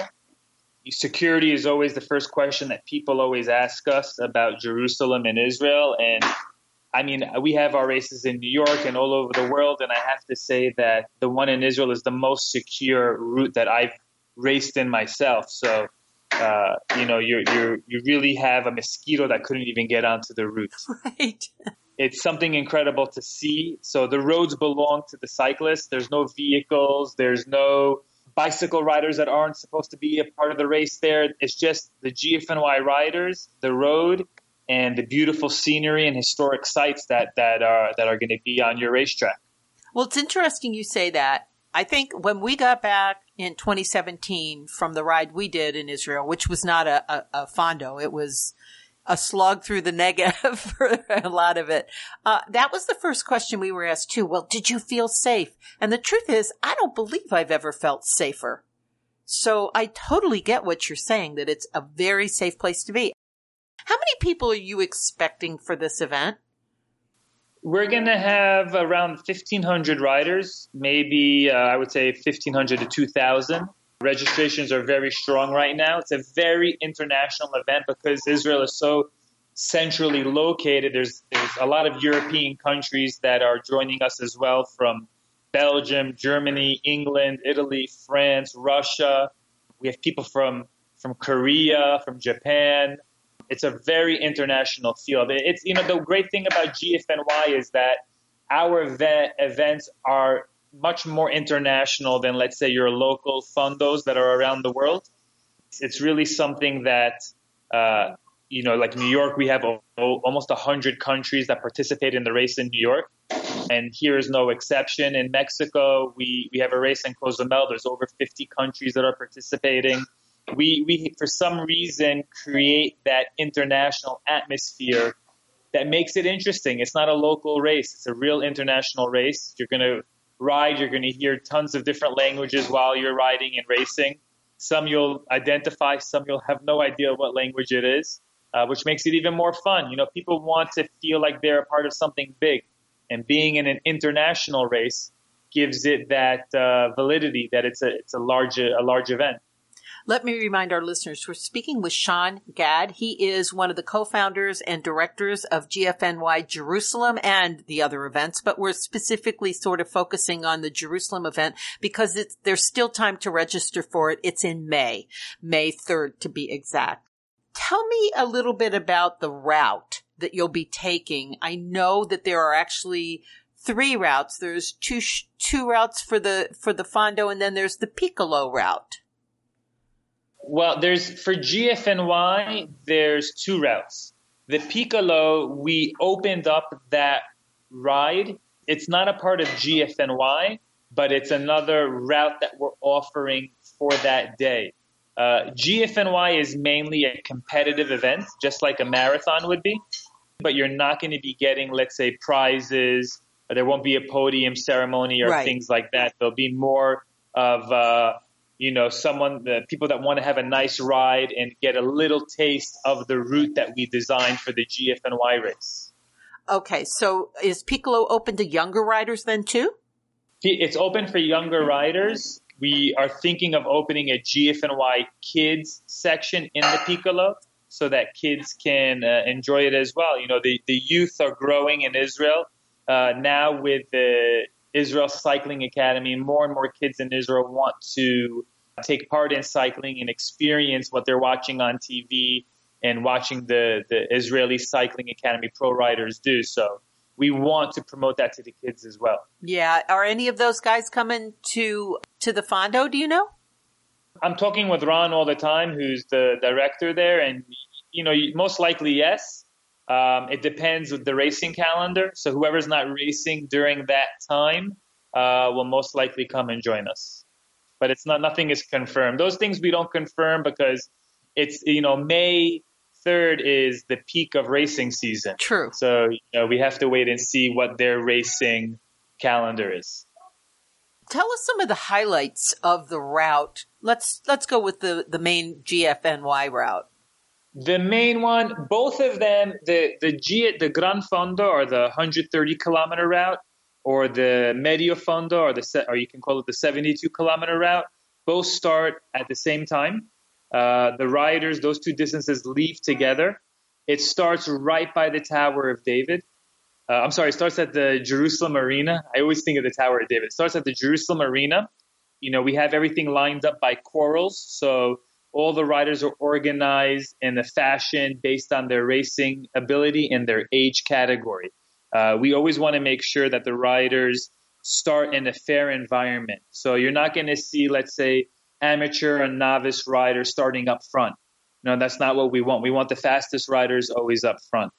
Security is always the first question that people always ask us about Jerusalem and Israel. And I mean, we have our races in New York and all over the world. And I have to say that the one in Israel is the most secure route that I've raced in myself. So, uh, you know, you you you really have a mosquito that couldn't even get onto the route. Right. It's something incredible to see. So the roads belong to the cyclists. There's no vehicles. There's no bicycle riders that aren't supposed to be a part of the race there. It's just the G F N Y riders, the road, and the beautiful scenery and historic sites that, that are that are going to be on your racetrack. Well, it's interesting you say that. I think when we got back in twenty seventeen from the ride we did in Israel, which was not a, a, a fondo, it was a slog through the Negev for a lot of it. Uh, that was the first question we were asked too. Well, did you feel safe? And the truth is, I don't believe I've ever felt safer. So I totally get what you're saying, that it's a very safe place to be. How many people are you expecting for this event? We're going to have around fifteen hundred riders, maybe uh, I would say fifteen hundred to two thousand. Registrations are very strong right now. It's a very international event because Israel is so centrally located. There's, there's a lot of European countries that are joining us as well, from Belgium, Germany, England, Italy, France, Russia. We have people from, from Korea, from Japan. It's a very international field. It's, you know, the great thing about G F N Y is that our event, events are much more international than, let's say, your local fondos that are around the world. It's really something that, uh, you know, like New York, we have o- o- almost one hundred countries that participate in the race in New York. And here is no exception. In Mexico, we, we have a race in Cozumel. There's over fifty countries that are participating. We, we, for some reason, create that international atmosphere that makes it interesting. It's not a local race. It's a real international race. You're going to ride, you're going to hear tons of different languages while you're riding and racing. Some you'll identify, some you'll have no idea what language it is, uh, which makes it even more fun. You know, people want to feel like they're a part of something big, and being in an international race gives it that uh, validity that it's a it's a large a large event. Let me remind our listeners, we're speaking with Sean Gadd. He is one of the co-founders and directors of G F N Y Jerusalem and the other events, but we're specifically sort of focusing on the Jerusalem event because it's, there's still time to register for it. It's in May, May third to be exact. Tell me a little bit about the route that you'll be taking. I know that there are actually three routes. There's two, two routes for the, for the Fondo, and then there's the Piccolo route. Well, there's for G F N Y, there's two routes. The Piccolo, we opened up that ride. It's not a part of G F N Y, but it's another route that we're offering for that day. Uh, G F N Y is mainly a competitive event, just like a marathon would be, but you're not going to be getting, let's say, prizes. There won't be a podium ceremony or right. things like that. There'll be more of uh you know, someone, the people that want to have a nice ride and get a little taste of the route that we designed for the G F N Y race. Okay, so is Piccolo open to younger riders then too? It's open for younger riders. We are thinking of opening a G F N Y kids section in the Piccolo. so that kids can uh, enjoy it as well. You know, the, the youth are growing in Israel uh, now with the Israel Cycling Academy. More and more kids in Israel want to take part in cycling and experience what they're watching on T V and watching the, the Israeli Cycling Academy pro riders do. So we want to promote that to the kids as well. Yeah. Are any of those guys coming to to the Fondo, do you know? I'm talking with Ron all the time, who's the director there. And, you know, most likely, yes. Um, it depends with the racing calendar. So whoever's not racing during that time uh, will most likely come and join us. But it's not, nothing is confirmed. Those things we don't confirm because it's, you know, May third is the peak of racing season. True. So, you know, we have to wait and see what their racing calendar is. Tell us some of the highlights of the route. Let's let's go with the, the main G F N Y route. The main one, both of them, the the G, the Gran Fondo or the one hundred thirty kilometer route, or the Medio Fondo, or the or you can call it the seventy-two kilometer route, both start at the same time. Uh, the riders, those two distances leave together. It starts right by the Tower of David. Uh, I'm sorry, it starts at the Jerusalem Arena. I always think of the Tower of David. It starts at the Jerusalem Arena. You know, we have everything lined up by quarrels. So all the riders are organized in a fashion based on their racing ability and their age category. Uh, we always want to make sure that the riders start in a fair environment. So you're not going to see, let's say, amateur and novice riders starting up front. No, that's not what we want. We want the fastest riders always up front.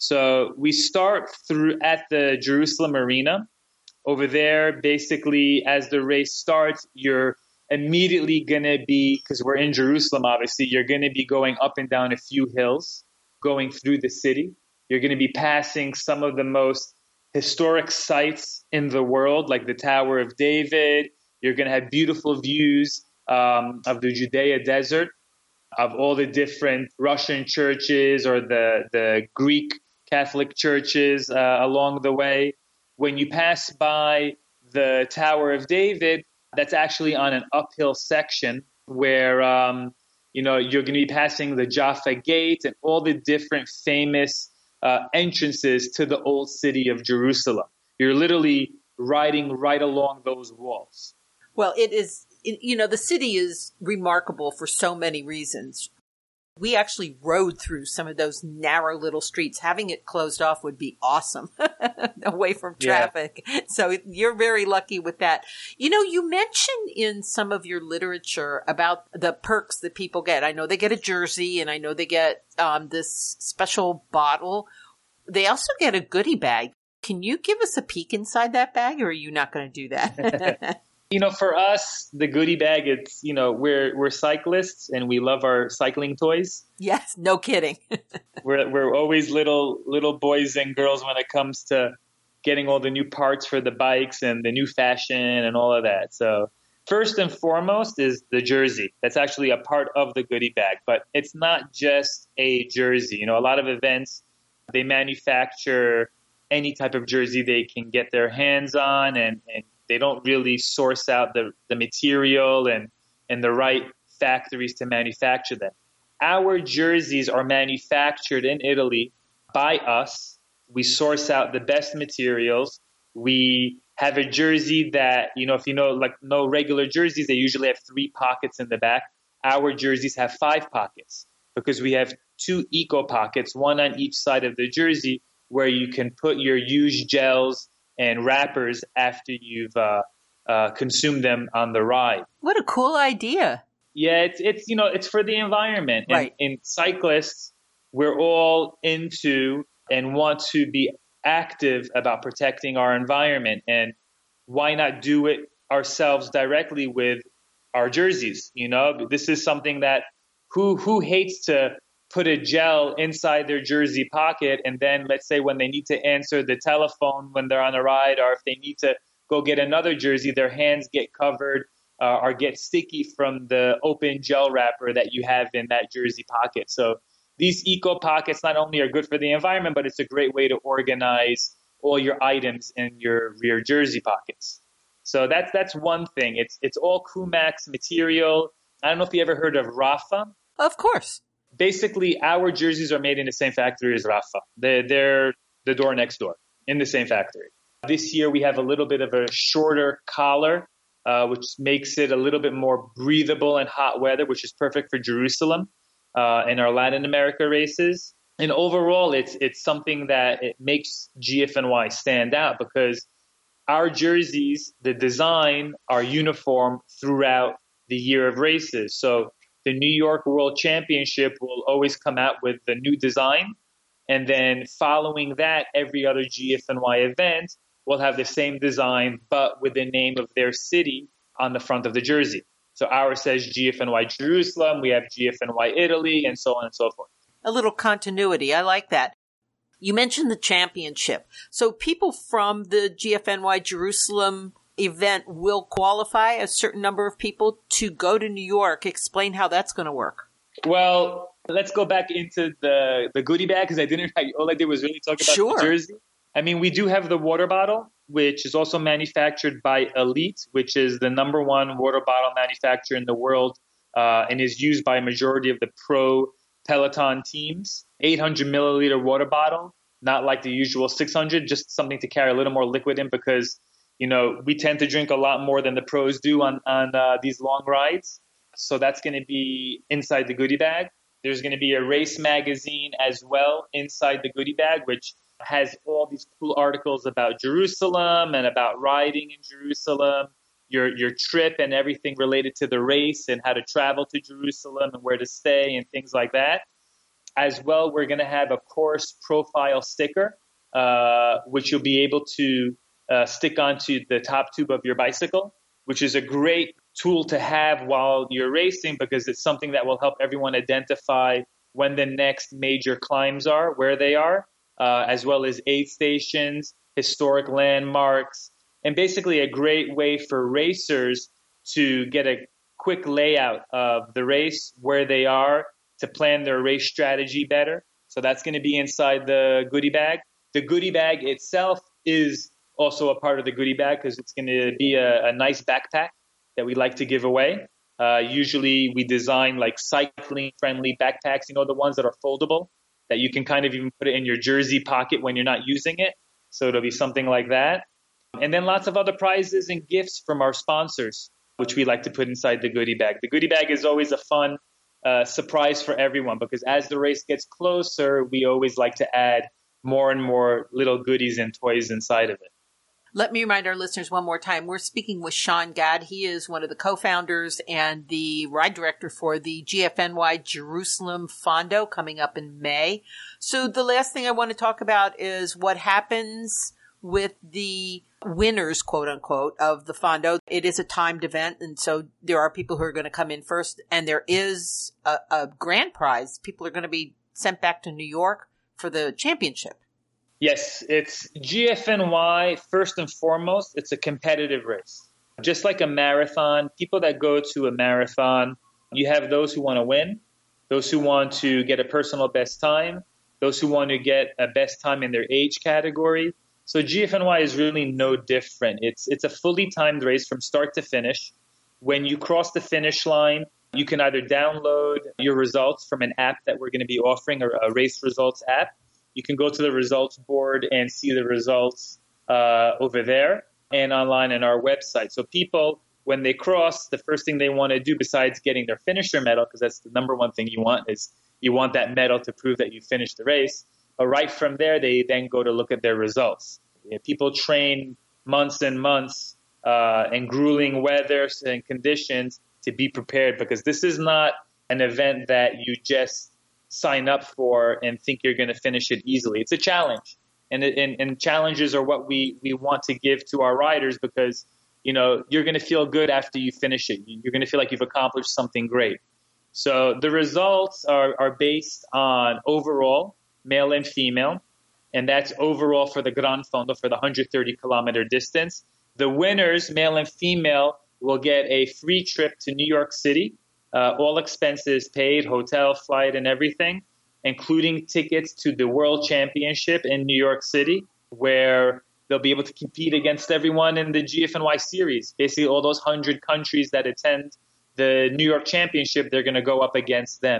So we start through at the Jerusalem Arena. Over there, basically, as the race starts, you're immediately going to be, because we're in Jerusalem, obviously, you're going to be going up and down a few hills, going through the city. You're going to be passing some of the most historic sites in the world, like the Tower of David. You're going to have beautiful views um, of the Judea desert, of all the different Russian churches or the, the Greek Catholic churches uh, along the way. When you pass by the Tower of David, that's actually on an uphill section where, um, you know, you're going to be passing the Jaffa Gate and all the different famous uh, entrances to the old city of Jerusalem. You're literally riding right along those walls. Well, it is, you know, the city is remarkable for so many reasons. We actually rode through some of those narrow little streets. Having it closed off would be awesome, away from traffic. Yeah. So you're very lucky with that. You know, you mentioned in some of your literature about the perks that people get. I know they get a jersey, and I know they get um, this special bottle. They also get a goodie bag. Can you give us a peek inside that bag, or are you not going to do that? You know, for us, the goodie bag, it's, you know, we're we're cyclists and we love our cycling toys. Yes, no kidding. we're we're always little little boys and girls when it comes to getting all the new parts for the bikes and the new fashion and all of that. So first and foremost is the jersey. That's actually a part of the goodie bag, but it's not just a jersey. You know, a lot of events, they manufacture any type of jersey they can get their hands on, and, and they don't really source out the, the material and, and the right factories to manufacture them. Our jerseys are manufactured in Italy by us. We source out the best materials. We have a jersey that, you know, if you know, like no regular jerseys, they usually have three pockets in the back. Our jerseys have five pockets because we have two eco pockets, one on each side of the jersey, where you can put your used gels and wrappers after you've uh, uh, consumed them on the ride. What a cool idea. Yeah, it's, it's you know, it's for the environment. Right. And, and cyclists, we're all into and want to be active about protecting our environment. And why not do it ourselves directly with our jerseys? You know, this is something that who who hates to put a gel inside their jersey pocket, and then let's say when they need to answer the telephone when they're on a ride, or if they need to go get another jersey, their hands get covered uh, or get sticky from the open gel wrapper that you have in that jersey pocket. So these eco pockets not only are good for the environment, but it's a great way to organize all your items in your rear jersey pockets. So that's that's one thing. It's it's all Kumax material. I don't know if you ever heard of Rafa. Of course. basically our jerseys are made in the same factory as Rafa. They're, they're the door next door in the same factory. This year we have a little bit of a shorter collar, uh, which makes it a little bit more breathable in hot weather, which is perfect for Jerusalem uh, and our Latin America races. And overall, it's it's something that it makes G F N Y stand out because our jerseys, the design, are uniform throughout the year of races. So the New York World Championship will always come out with the new design. And then following that, every other G F N Y event will have the same design, but with the name of their city on the front of the jersey. So ours says G F N Y Jerusalem, we have G F N Y Italy, and so on and so forth. A little continuity. I like that. You mentioned the championship. So people from the G F N Y Jerusalem event will qualify a certain number of people to go to New York. Explain how that's going to work. Well, let's go back into the, the goodie bag because I didn't, all I did was really talk about Sure. the jersey. I mean, we do have the water bottle, which is also manufactured by Elite, which is the number one water bottle manufacturer in the world uh, and is used by a majority of the pro Peloton teams. eight hundred milliliter water bottle, not like the usual six hundred, just something to carry a little more liquid in because, you know, we tend to drink a lot more than the pros do on, on uh, these long rides. So that's going to be inside the goodie bag. There's going to be a race magazine as well inside the goodie bag, which has all these cool articles about Jerusalem and about riding in Jerusalem, your your trip and everything related to the race and how to travel to Jerusalem and where to stay and things like that. As well, we're going to have a course profile sticker, uh, which you'll be able to uh, stick onto the top tube of your bicycle, which is a great tool to have while you're racing because it's something that will help everyone identify when the next major climbs are, where they are, uh, as well as aid stations, historic landmarks, and basically a great way for racers to get a quick layout of the race, where they are, to plan their race strategy better. So that's going to be inside the goodie bag. The goodie bag itself is also a part of the goodie bag because it's going to be a, a nice backpack that we like to give away. Uh, usually we design like cycling-friendly backpacks, you know, the ones that are foldable, that you can kind of even put it in your jersey pocket when you're not using it. So it'll be something like that. And then lots of other prizes and gifts from our sponsors, which we like to put inside the goodie bag. The goodie bag is always a fun uh, surprise for everyone because as the race gets closer, we always like to add more and more little goodies and toys inside of it. Let me remind our listeners one more time. We're speaking with Sean Gadd. He is one of the co-founders and the ride director for the G F N Y Jerusalem Fondo coming up in May. So the last thing I want to talk about is what happens with the winners, quote unquote, of the Fondo. It is a timed event, and so there are people who are going to come in first, and there is a, a grand prize. People are going to be sent back to New York for the championship. Yes, it's G F N Y, first and foremost, it's a competitive race. Just like a marathon, people that go to a marathon, you have those who want to win, those who want to get a personal best time, those who want to get a best time in their age category. So G F N Y is really no different. It's it's a fully timed race from start to finish. When you cross the finish line, you can either download your results from an app that we're going to be offering, a, a race results app. You can go to the results board and see the results uh, over there and online on our website. So people, when they cross, the first thing they want to do besides getting their finisher medal, because that's the number one thing you want, is you want that medal to prove that you finished the race. But right from there, they then go to look at their results. You know, people train months and months uh, in grueling weather and conditions to be prepared because this is not an event that you just sign up for and think you're going to finish it easily. It's a challenge. And, and, and challenges are what we, we want to give to our riders because, you know, you're going to feel good after you finish it. You're going to feel like you've accomplished something great. So the results are, are based on overall, male and female, and that's overall for the Gran Fondo for the one hundred thirty kilometer distance. The winners, male and female, will get a free trip to New York City. Uh, all expenses paid, hotel, flight, and everything, including tickets to the World Championship in New York City, where they'll be able to compete against everyone in the G F N Y series. Basically, all those one hundred countries that attend the New York Championship, they're going to go up against them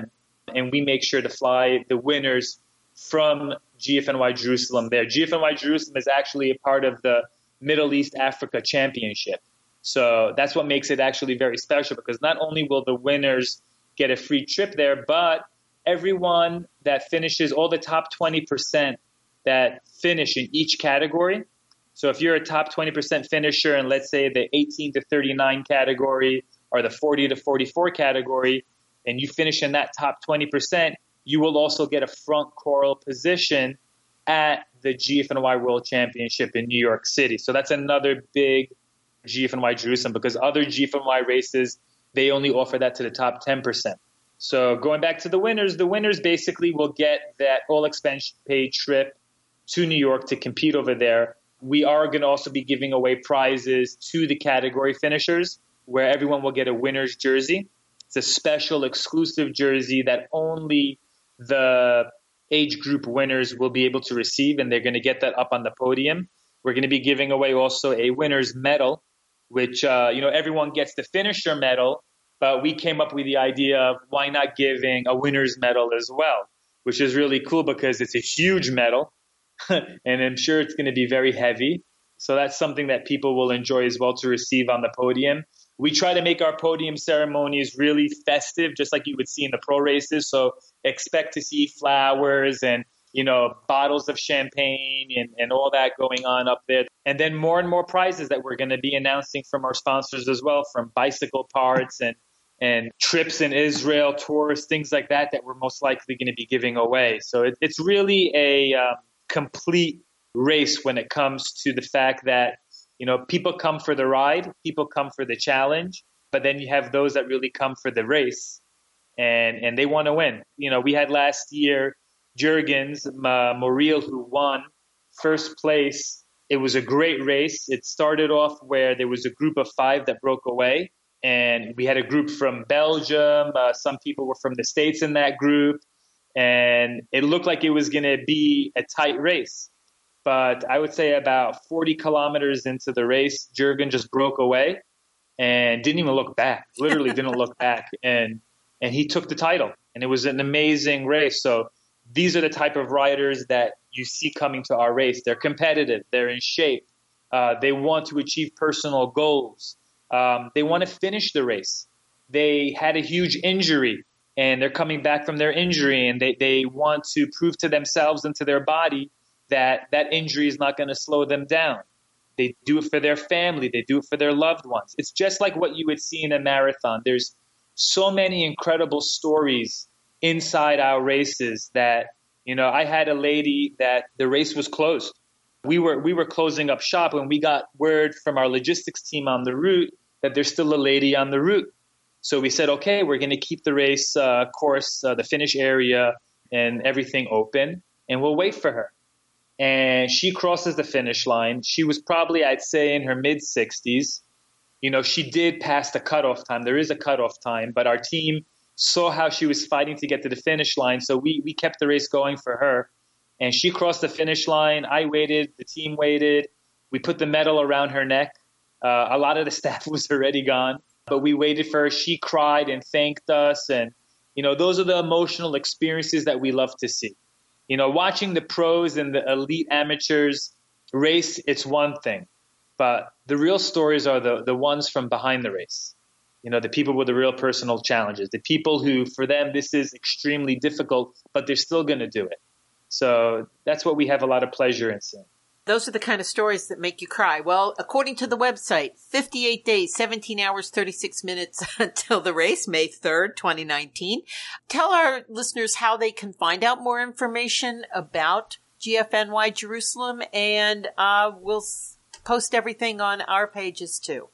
and we make sure to fly the winners from G F N Y Jerusalem there. G F N Y Jerusalem is actually a part of the Middle East Africa Championship. So that's what makes it actually very special, because not only will the winners get a free trip there, but everyone that finishes, all the top twenty percent that finish in each category. So if you're a top twenty percent finisher in, let's say, the eighteen to thirty-nine category or the forty to forty-four category, and you finish in that top twenty percent, you will also get a front choral position at the G F N Y World Championship in New York City. So that's another big G F N Y Jerusalem, because other G F N Y races, they only offer that to the top ten percent. So going back to the winners, the winners basically will get that all expense paid trip to New York to compete over there. We are going to also be giving away prizes to the category finishers, where everyone will get a winner's jersey. It's a special exclusive jersey that only the age group winners will be able to receive, and they're going to get that up on the podium. We're going to be giving away also a winner's medal, which, uh, you know, everyone gets the finisher medal, but we came up with the idea of why not giving a winner's medal as well, which is really cool because it's a huge medal, and I'm sure it's going to be very heavy. So that's something that people will enjoy as well to receive on the podium. We try to make our podium ceremonies really festive, just like you would see in the pro races. So expect to see flowers and, you know, bottles of champagne and, and all that going on up there. And then more and more prizes that we're going to be announcing from our sponsors as well, from bicycle parts and, and trips in Israel, tours, things like that, that we're most likely going to be giving away. So it, it's really a um, complete race when it comes to the fact that, you know, people come for the ride, people come for the challenge, but then you have those that really come for the race, and, and they want to win. You know, we had last year Jurgens, uh, Moriel, who won first place. It was a great race. It started off where there was a group of five that broke away, and we had a group from Belgium. Uh, some people were from the States in that group, and it looked like it was going to be a tight race. But I would say about forty kilometers into the race, Jurgen just broke away and didn't even look back, literally didn't look back. And and he took the title, and it was an amazing race. So these are the type of riders that you see coming to our race. They're competitive. They're in shape. Uh, they want to achieve personal goals. Um, they want to finish the race. They had a huge injury, and they're coming back from their injury, and they, they want to prove to themselves and to their body that that injury is not going to slow them down. They do it for their family. They do it for their loved ones. It's just like what you would see in a marathon. There's so many incredible stories inside our races that, you know, I had a lady that the race was closed. We were we were closing up shop when we got word from our logistics team on the route that there's still a lady on the route. So we said, okay, we're going to keep the race uh, course, uh, the finish area and everything open, and we'll wait for her. And she crosses the finish line. She was probably, I'd say, in her mid-sixties. You know, she did pass the cutoff time. There is a cutoff time, but our team saw how she was fighting to get to the finish line, so we, we kept the race going for her. And she crossed the finish line. I waited. The team waited. We put the medal around her neck. Uh, a lot of the staff was already gone, but we waited for her. She cried and thanked us. And, you know, those are the emotional experiences that we love to see. You know, watching the pros and the elite amateurs race, it's one thing. But the real stories are the, the ones from behind the race. You know, the people with the real personal challenges, the people who, for them, this is extremely difficult, but they're still going to do it. So that's what we have a lot of pleasure in seeing. Those are the kind of stories that make you cry. Well, according to the website, fifty-eight days, seventeen hours, thirty-six minutes until the race, May third, twenty nineteen. Tell our listeners how they can find out more information about G F N Y Jerusalem, and uh, we'll post everything on our pages too.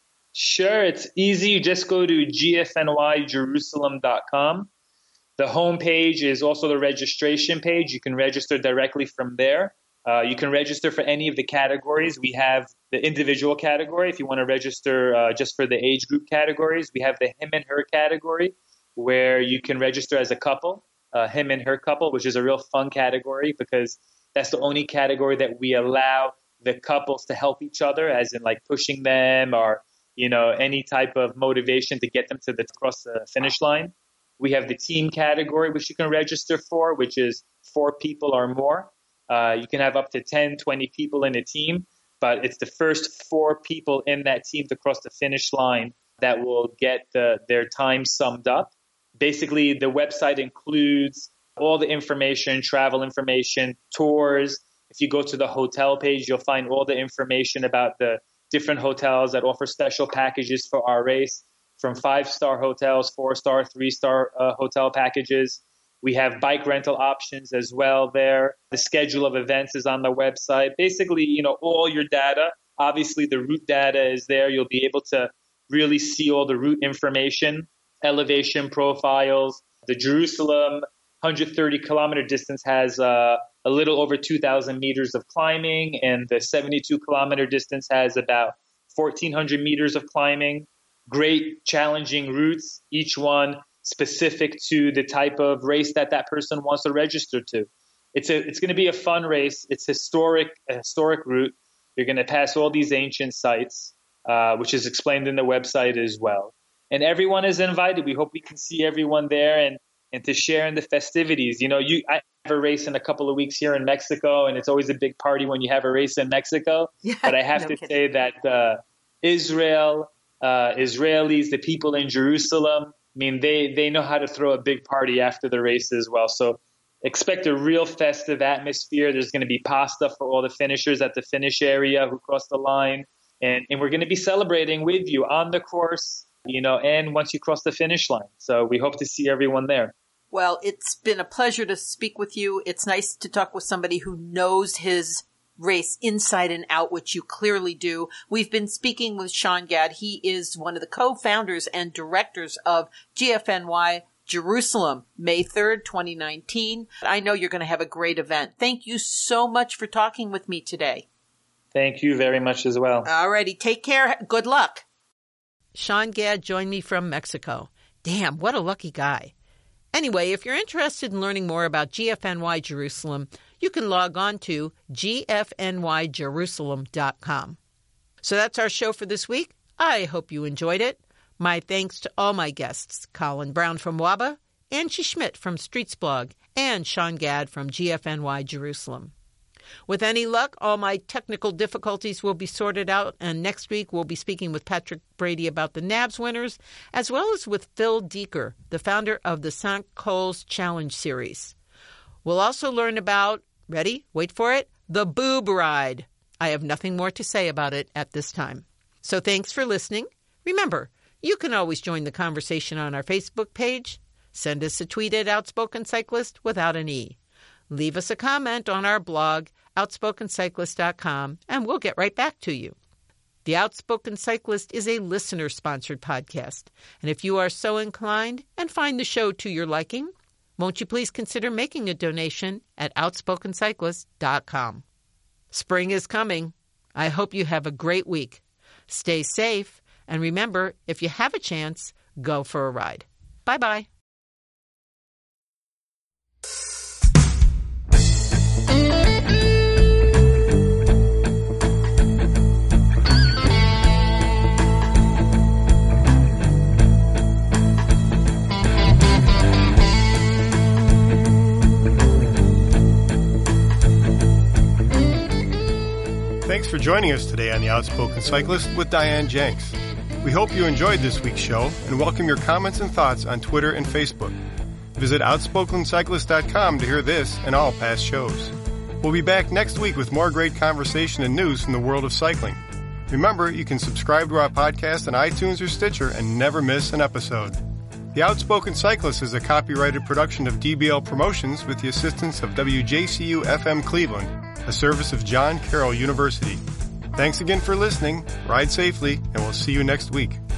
Sure, it's easy. You just go to G F N Y Jerusalem dot com. The home page is also the registration page. You can register directly from there. Uh, you can register for any of the categories. We have the individual category. If you want to register uh, just for the age group categories, we have the him and her category where you can register as a couple, uh, him and her couple, which is a real fun category because that's the only category that we allow the couples to help each other, as in like pushing them or, you know, any type of motivation to get them to the cross the finish line. We have the team category, which you can register for, which is four people or more. Uh, you can have up to ten, twenty people in a team, but it's the first four people in that team to cross the finish line that will get the, their time summed up. Basically, the website includes all the information, travel information, tours. If you go to the hotel page, you'll find all the information about the different hotels that offer special packages for our race, from five-star hotels, four-star, three-star uh, hotel packages. We have bike rental options as well there. The schedule of events is on the website. Basically, you know, all your data. Obviously, the route data is there. You'll be able to really see all the route information, elevation profiles. The Jerusalem one hundred thirty kilometer distance has uh, a little over two thousand meters of climbing, and the seventy-two kilometer distance has about fourteen hundred meters of climbing. Great challenging routes, each one specific to the type of race that that person wants to register to. It's a, it's going to be a fun race. It's historic, a historic route. You're going to pass all these ancient sites, uh, which is explained in the website as well. And everyone is invited. We hope we can see everyone there and, and to share in the festivities. You know, you I have a race in a couple of weeks here in Mexico, and it's always a big party when you have a race in Mexico. Yeah, but I have no to kidding. say that uh, Israel, uh, Israelis, the people in Jerusalem, I mean, they, they know how to throw a big party after the race as well. So expect a real festive atmosphere. There's going to be pasta for all the finishers at the finish area who cross the line. And, and we're going to be celebrating with you on the course, you know, and once you cross the finish line. So we hope to see everyone there. Well, it's been a pleasure to speak with you. It's nice to talk with somebody who knows his race inside and out, which you clearly do. We've been speaking with Sean Gadd. He is one of the co-founders and directors of G F N Y Jerusalem, May third, twenty nineteen. I know you're going to have a great event. Thank you so much for talking with me today. Thank you very much as well. All righty. Take care. Good luck. Sean Gadd joined me from Mexico. Damn, what a lucky guy. Anyway, if you're interested in learning more about G F N Y Jerusalem, you can log on to G F N Y Jerusalem dot com. So that's our show for this week. I hope you enjoyed it. My thanks to all my guests, Colin Brown from W A B A, Angie Schmidt from Streets Blog, and Sean Gadd from G F N Y Jerusalem. With any luck, all my technical difficulties will be sorted out, and next week we'll be speaking with Patrick Brady about the N A B S winners, as well as with Phil Deeker, the founder of the Saint Coles Challenge Series. We'll also learn about, ready, wait for it, the Boob Ride. I have nothing more to say about it at this time. So thanks for listening. Remember, you can always join the conversation on our Facebook page. Send us a tweet at Outspoken Cyclist without an E. Leave us a comment on our blog, outspoken cyclist dot com, and we'll get right back to you. The Outspoken Cyclist is a listener-sponsored podcast, and if you are so inclined and find the show to your liking, won't you please consider making a donation at outspoken cyclist dot com. Spring is coming. I hope you have a great week. Stay safe, and remember, if you have a chance, go for a ride. Bye-bye. Thanks for joining us today on The Outspoken Cyclist with Diane Jenks. We hope you enjoyed this week's show and welcome your comments and thoughts on Twitter and Facebook. Visit outspoken cyclist dot com to hear this and all past shows. We'll be back next week with more great conversation and news from the world of cycling. Remember, you can subscribe to our podcast on iTunes or Stitcher and never miss an episode. The Outspoken Cyclist is a copyrighted production of D B L Promotions with the assistance of W J C U F M Cleveland, a service of John Carroll University. Thanks again for listening, ride safely, and we'll see you next week.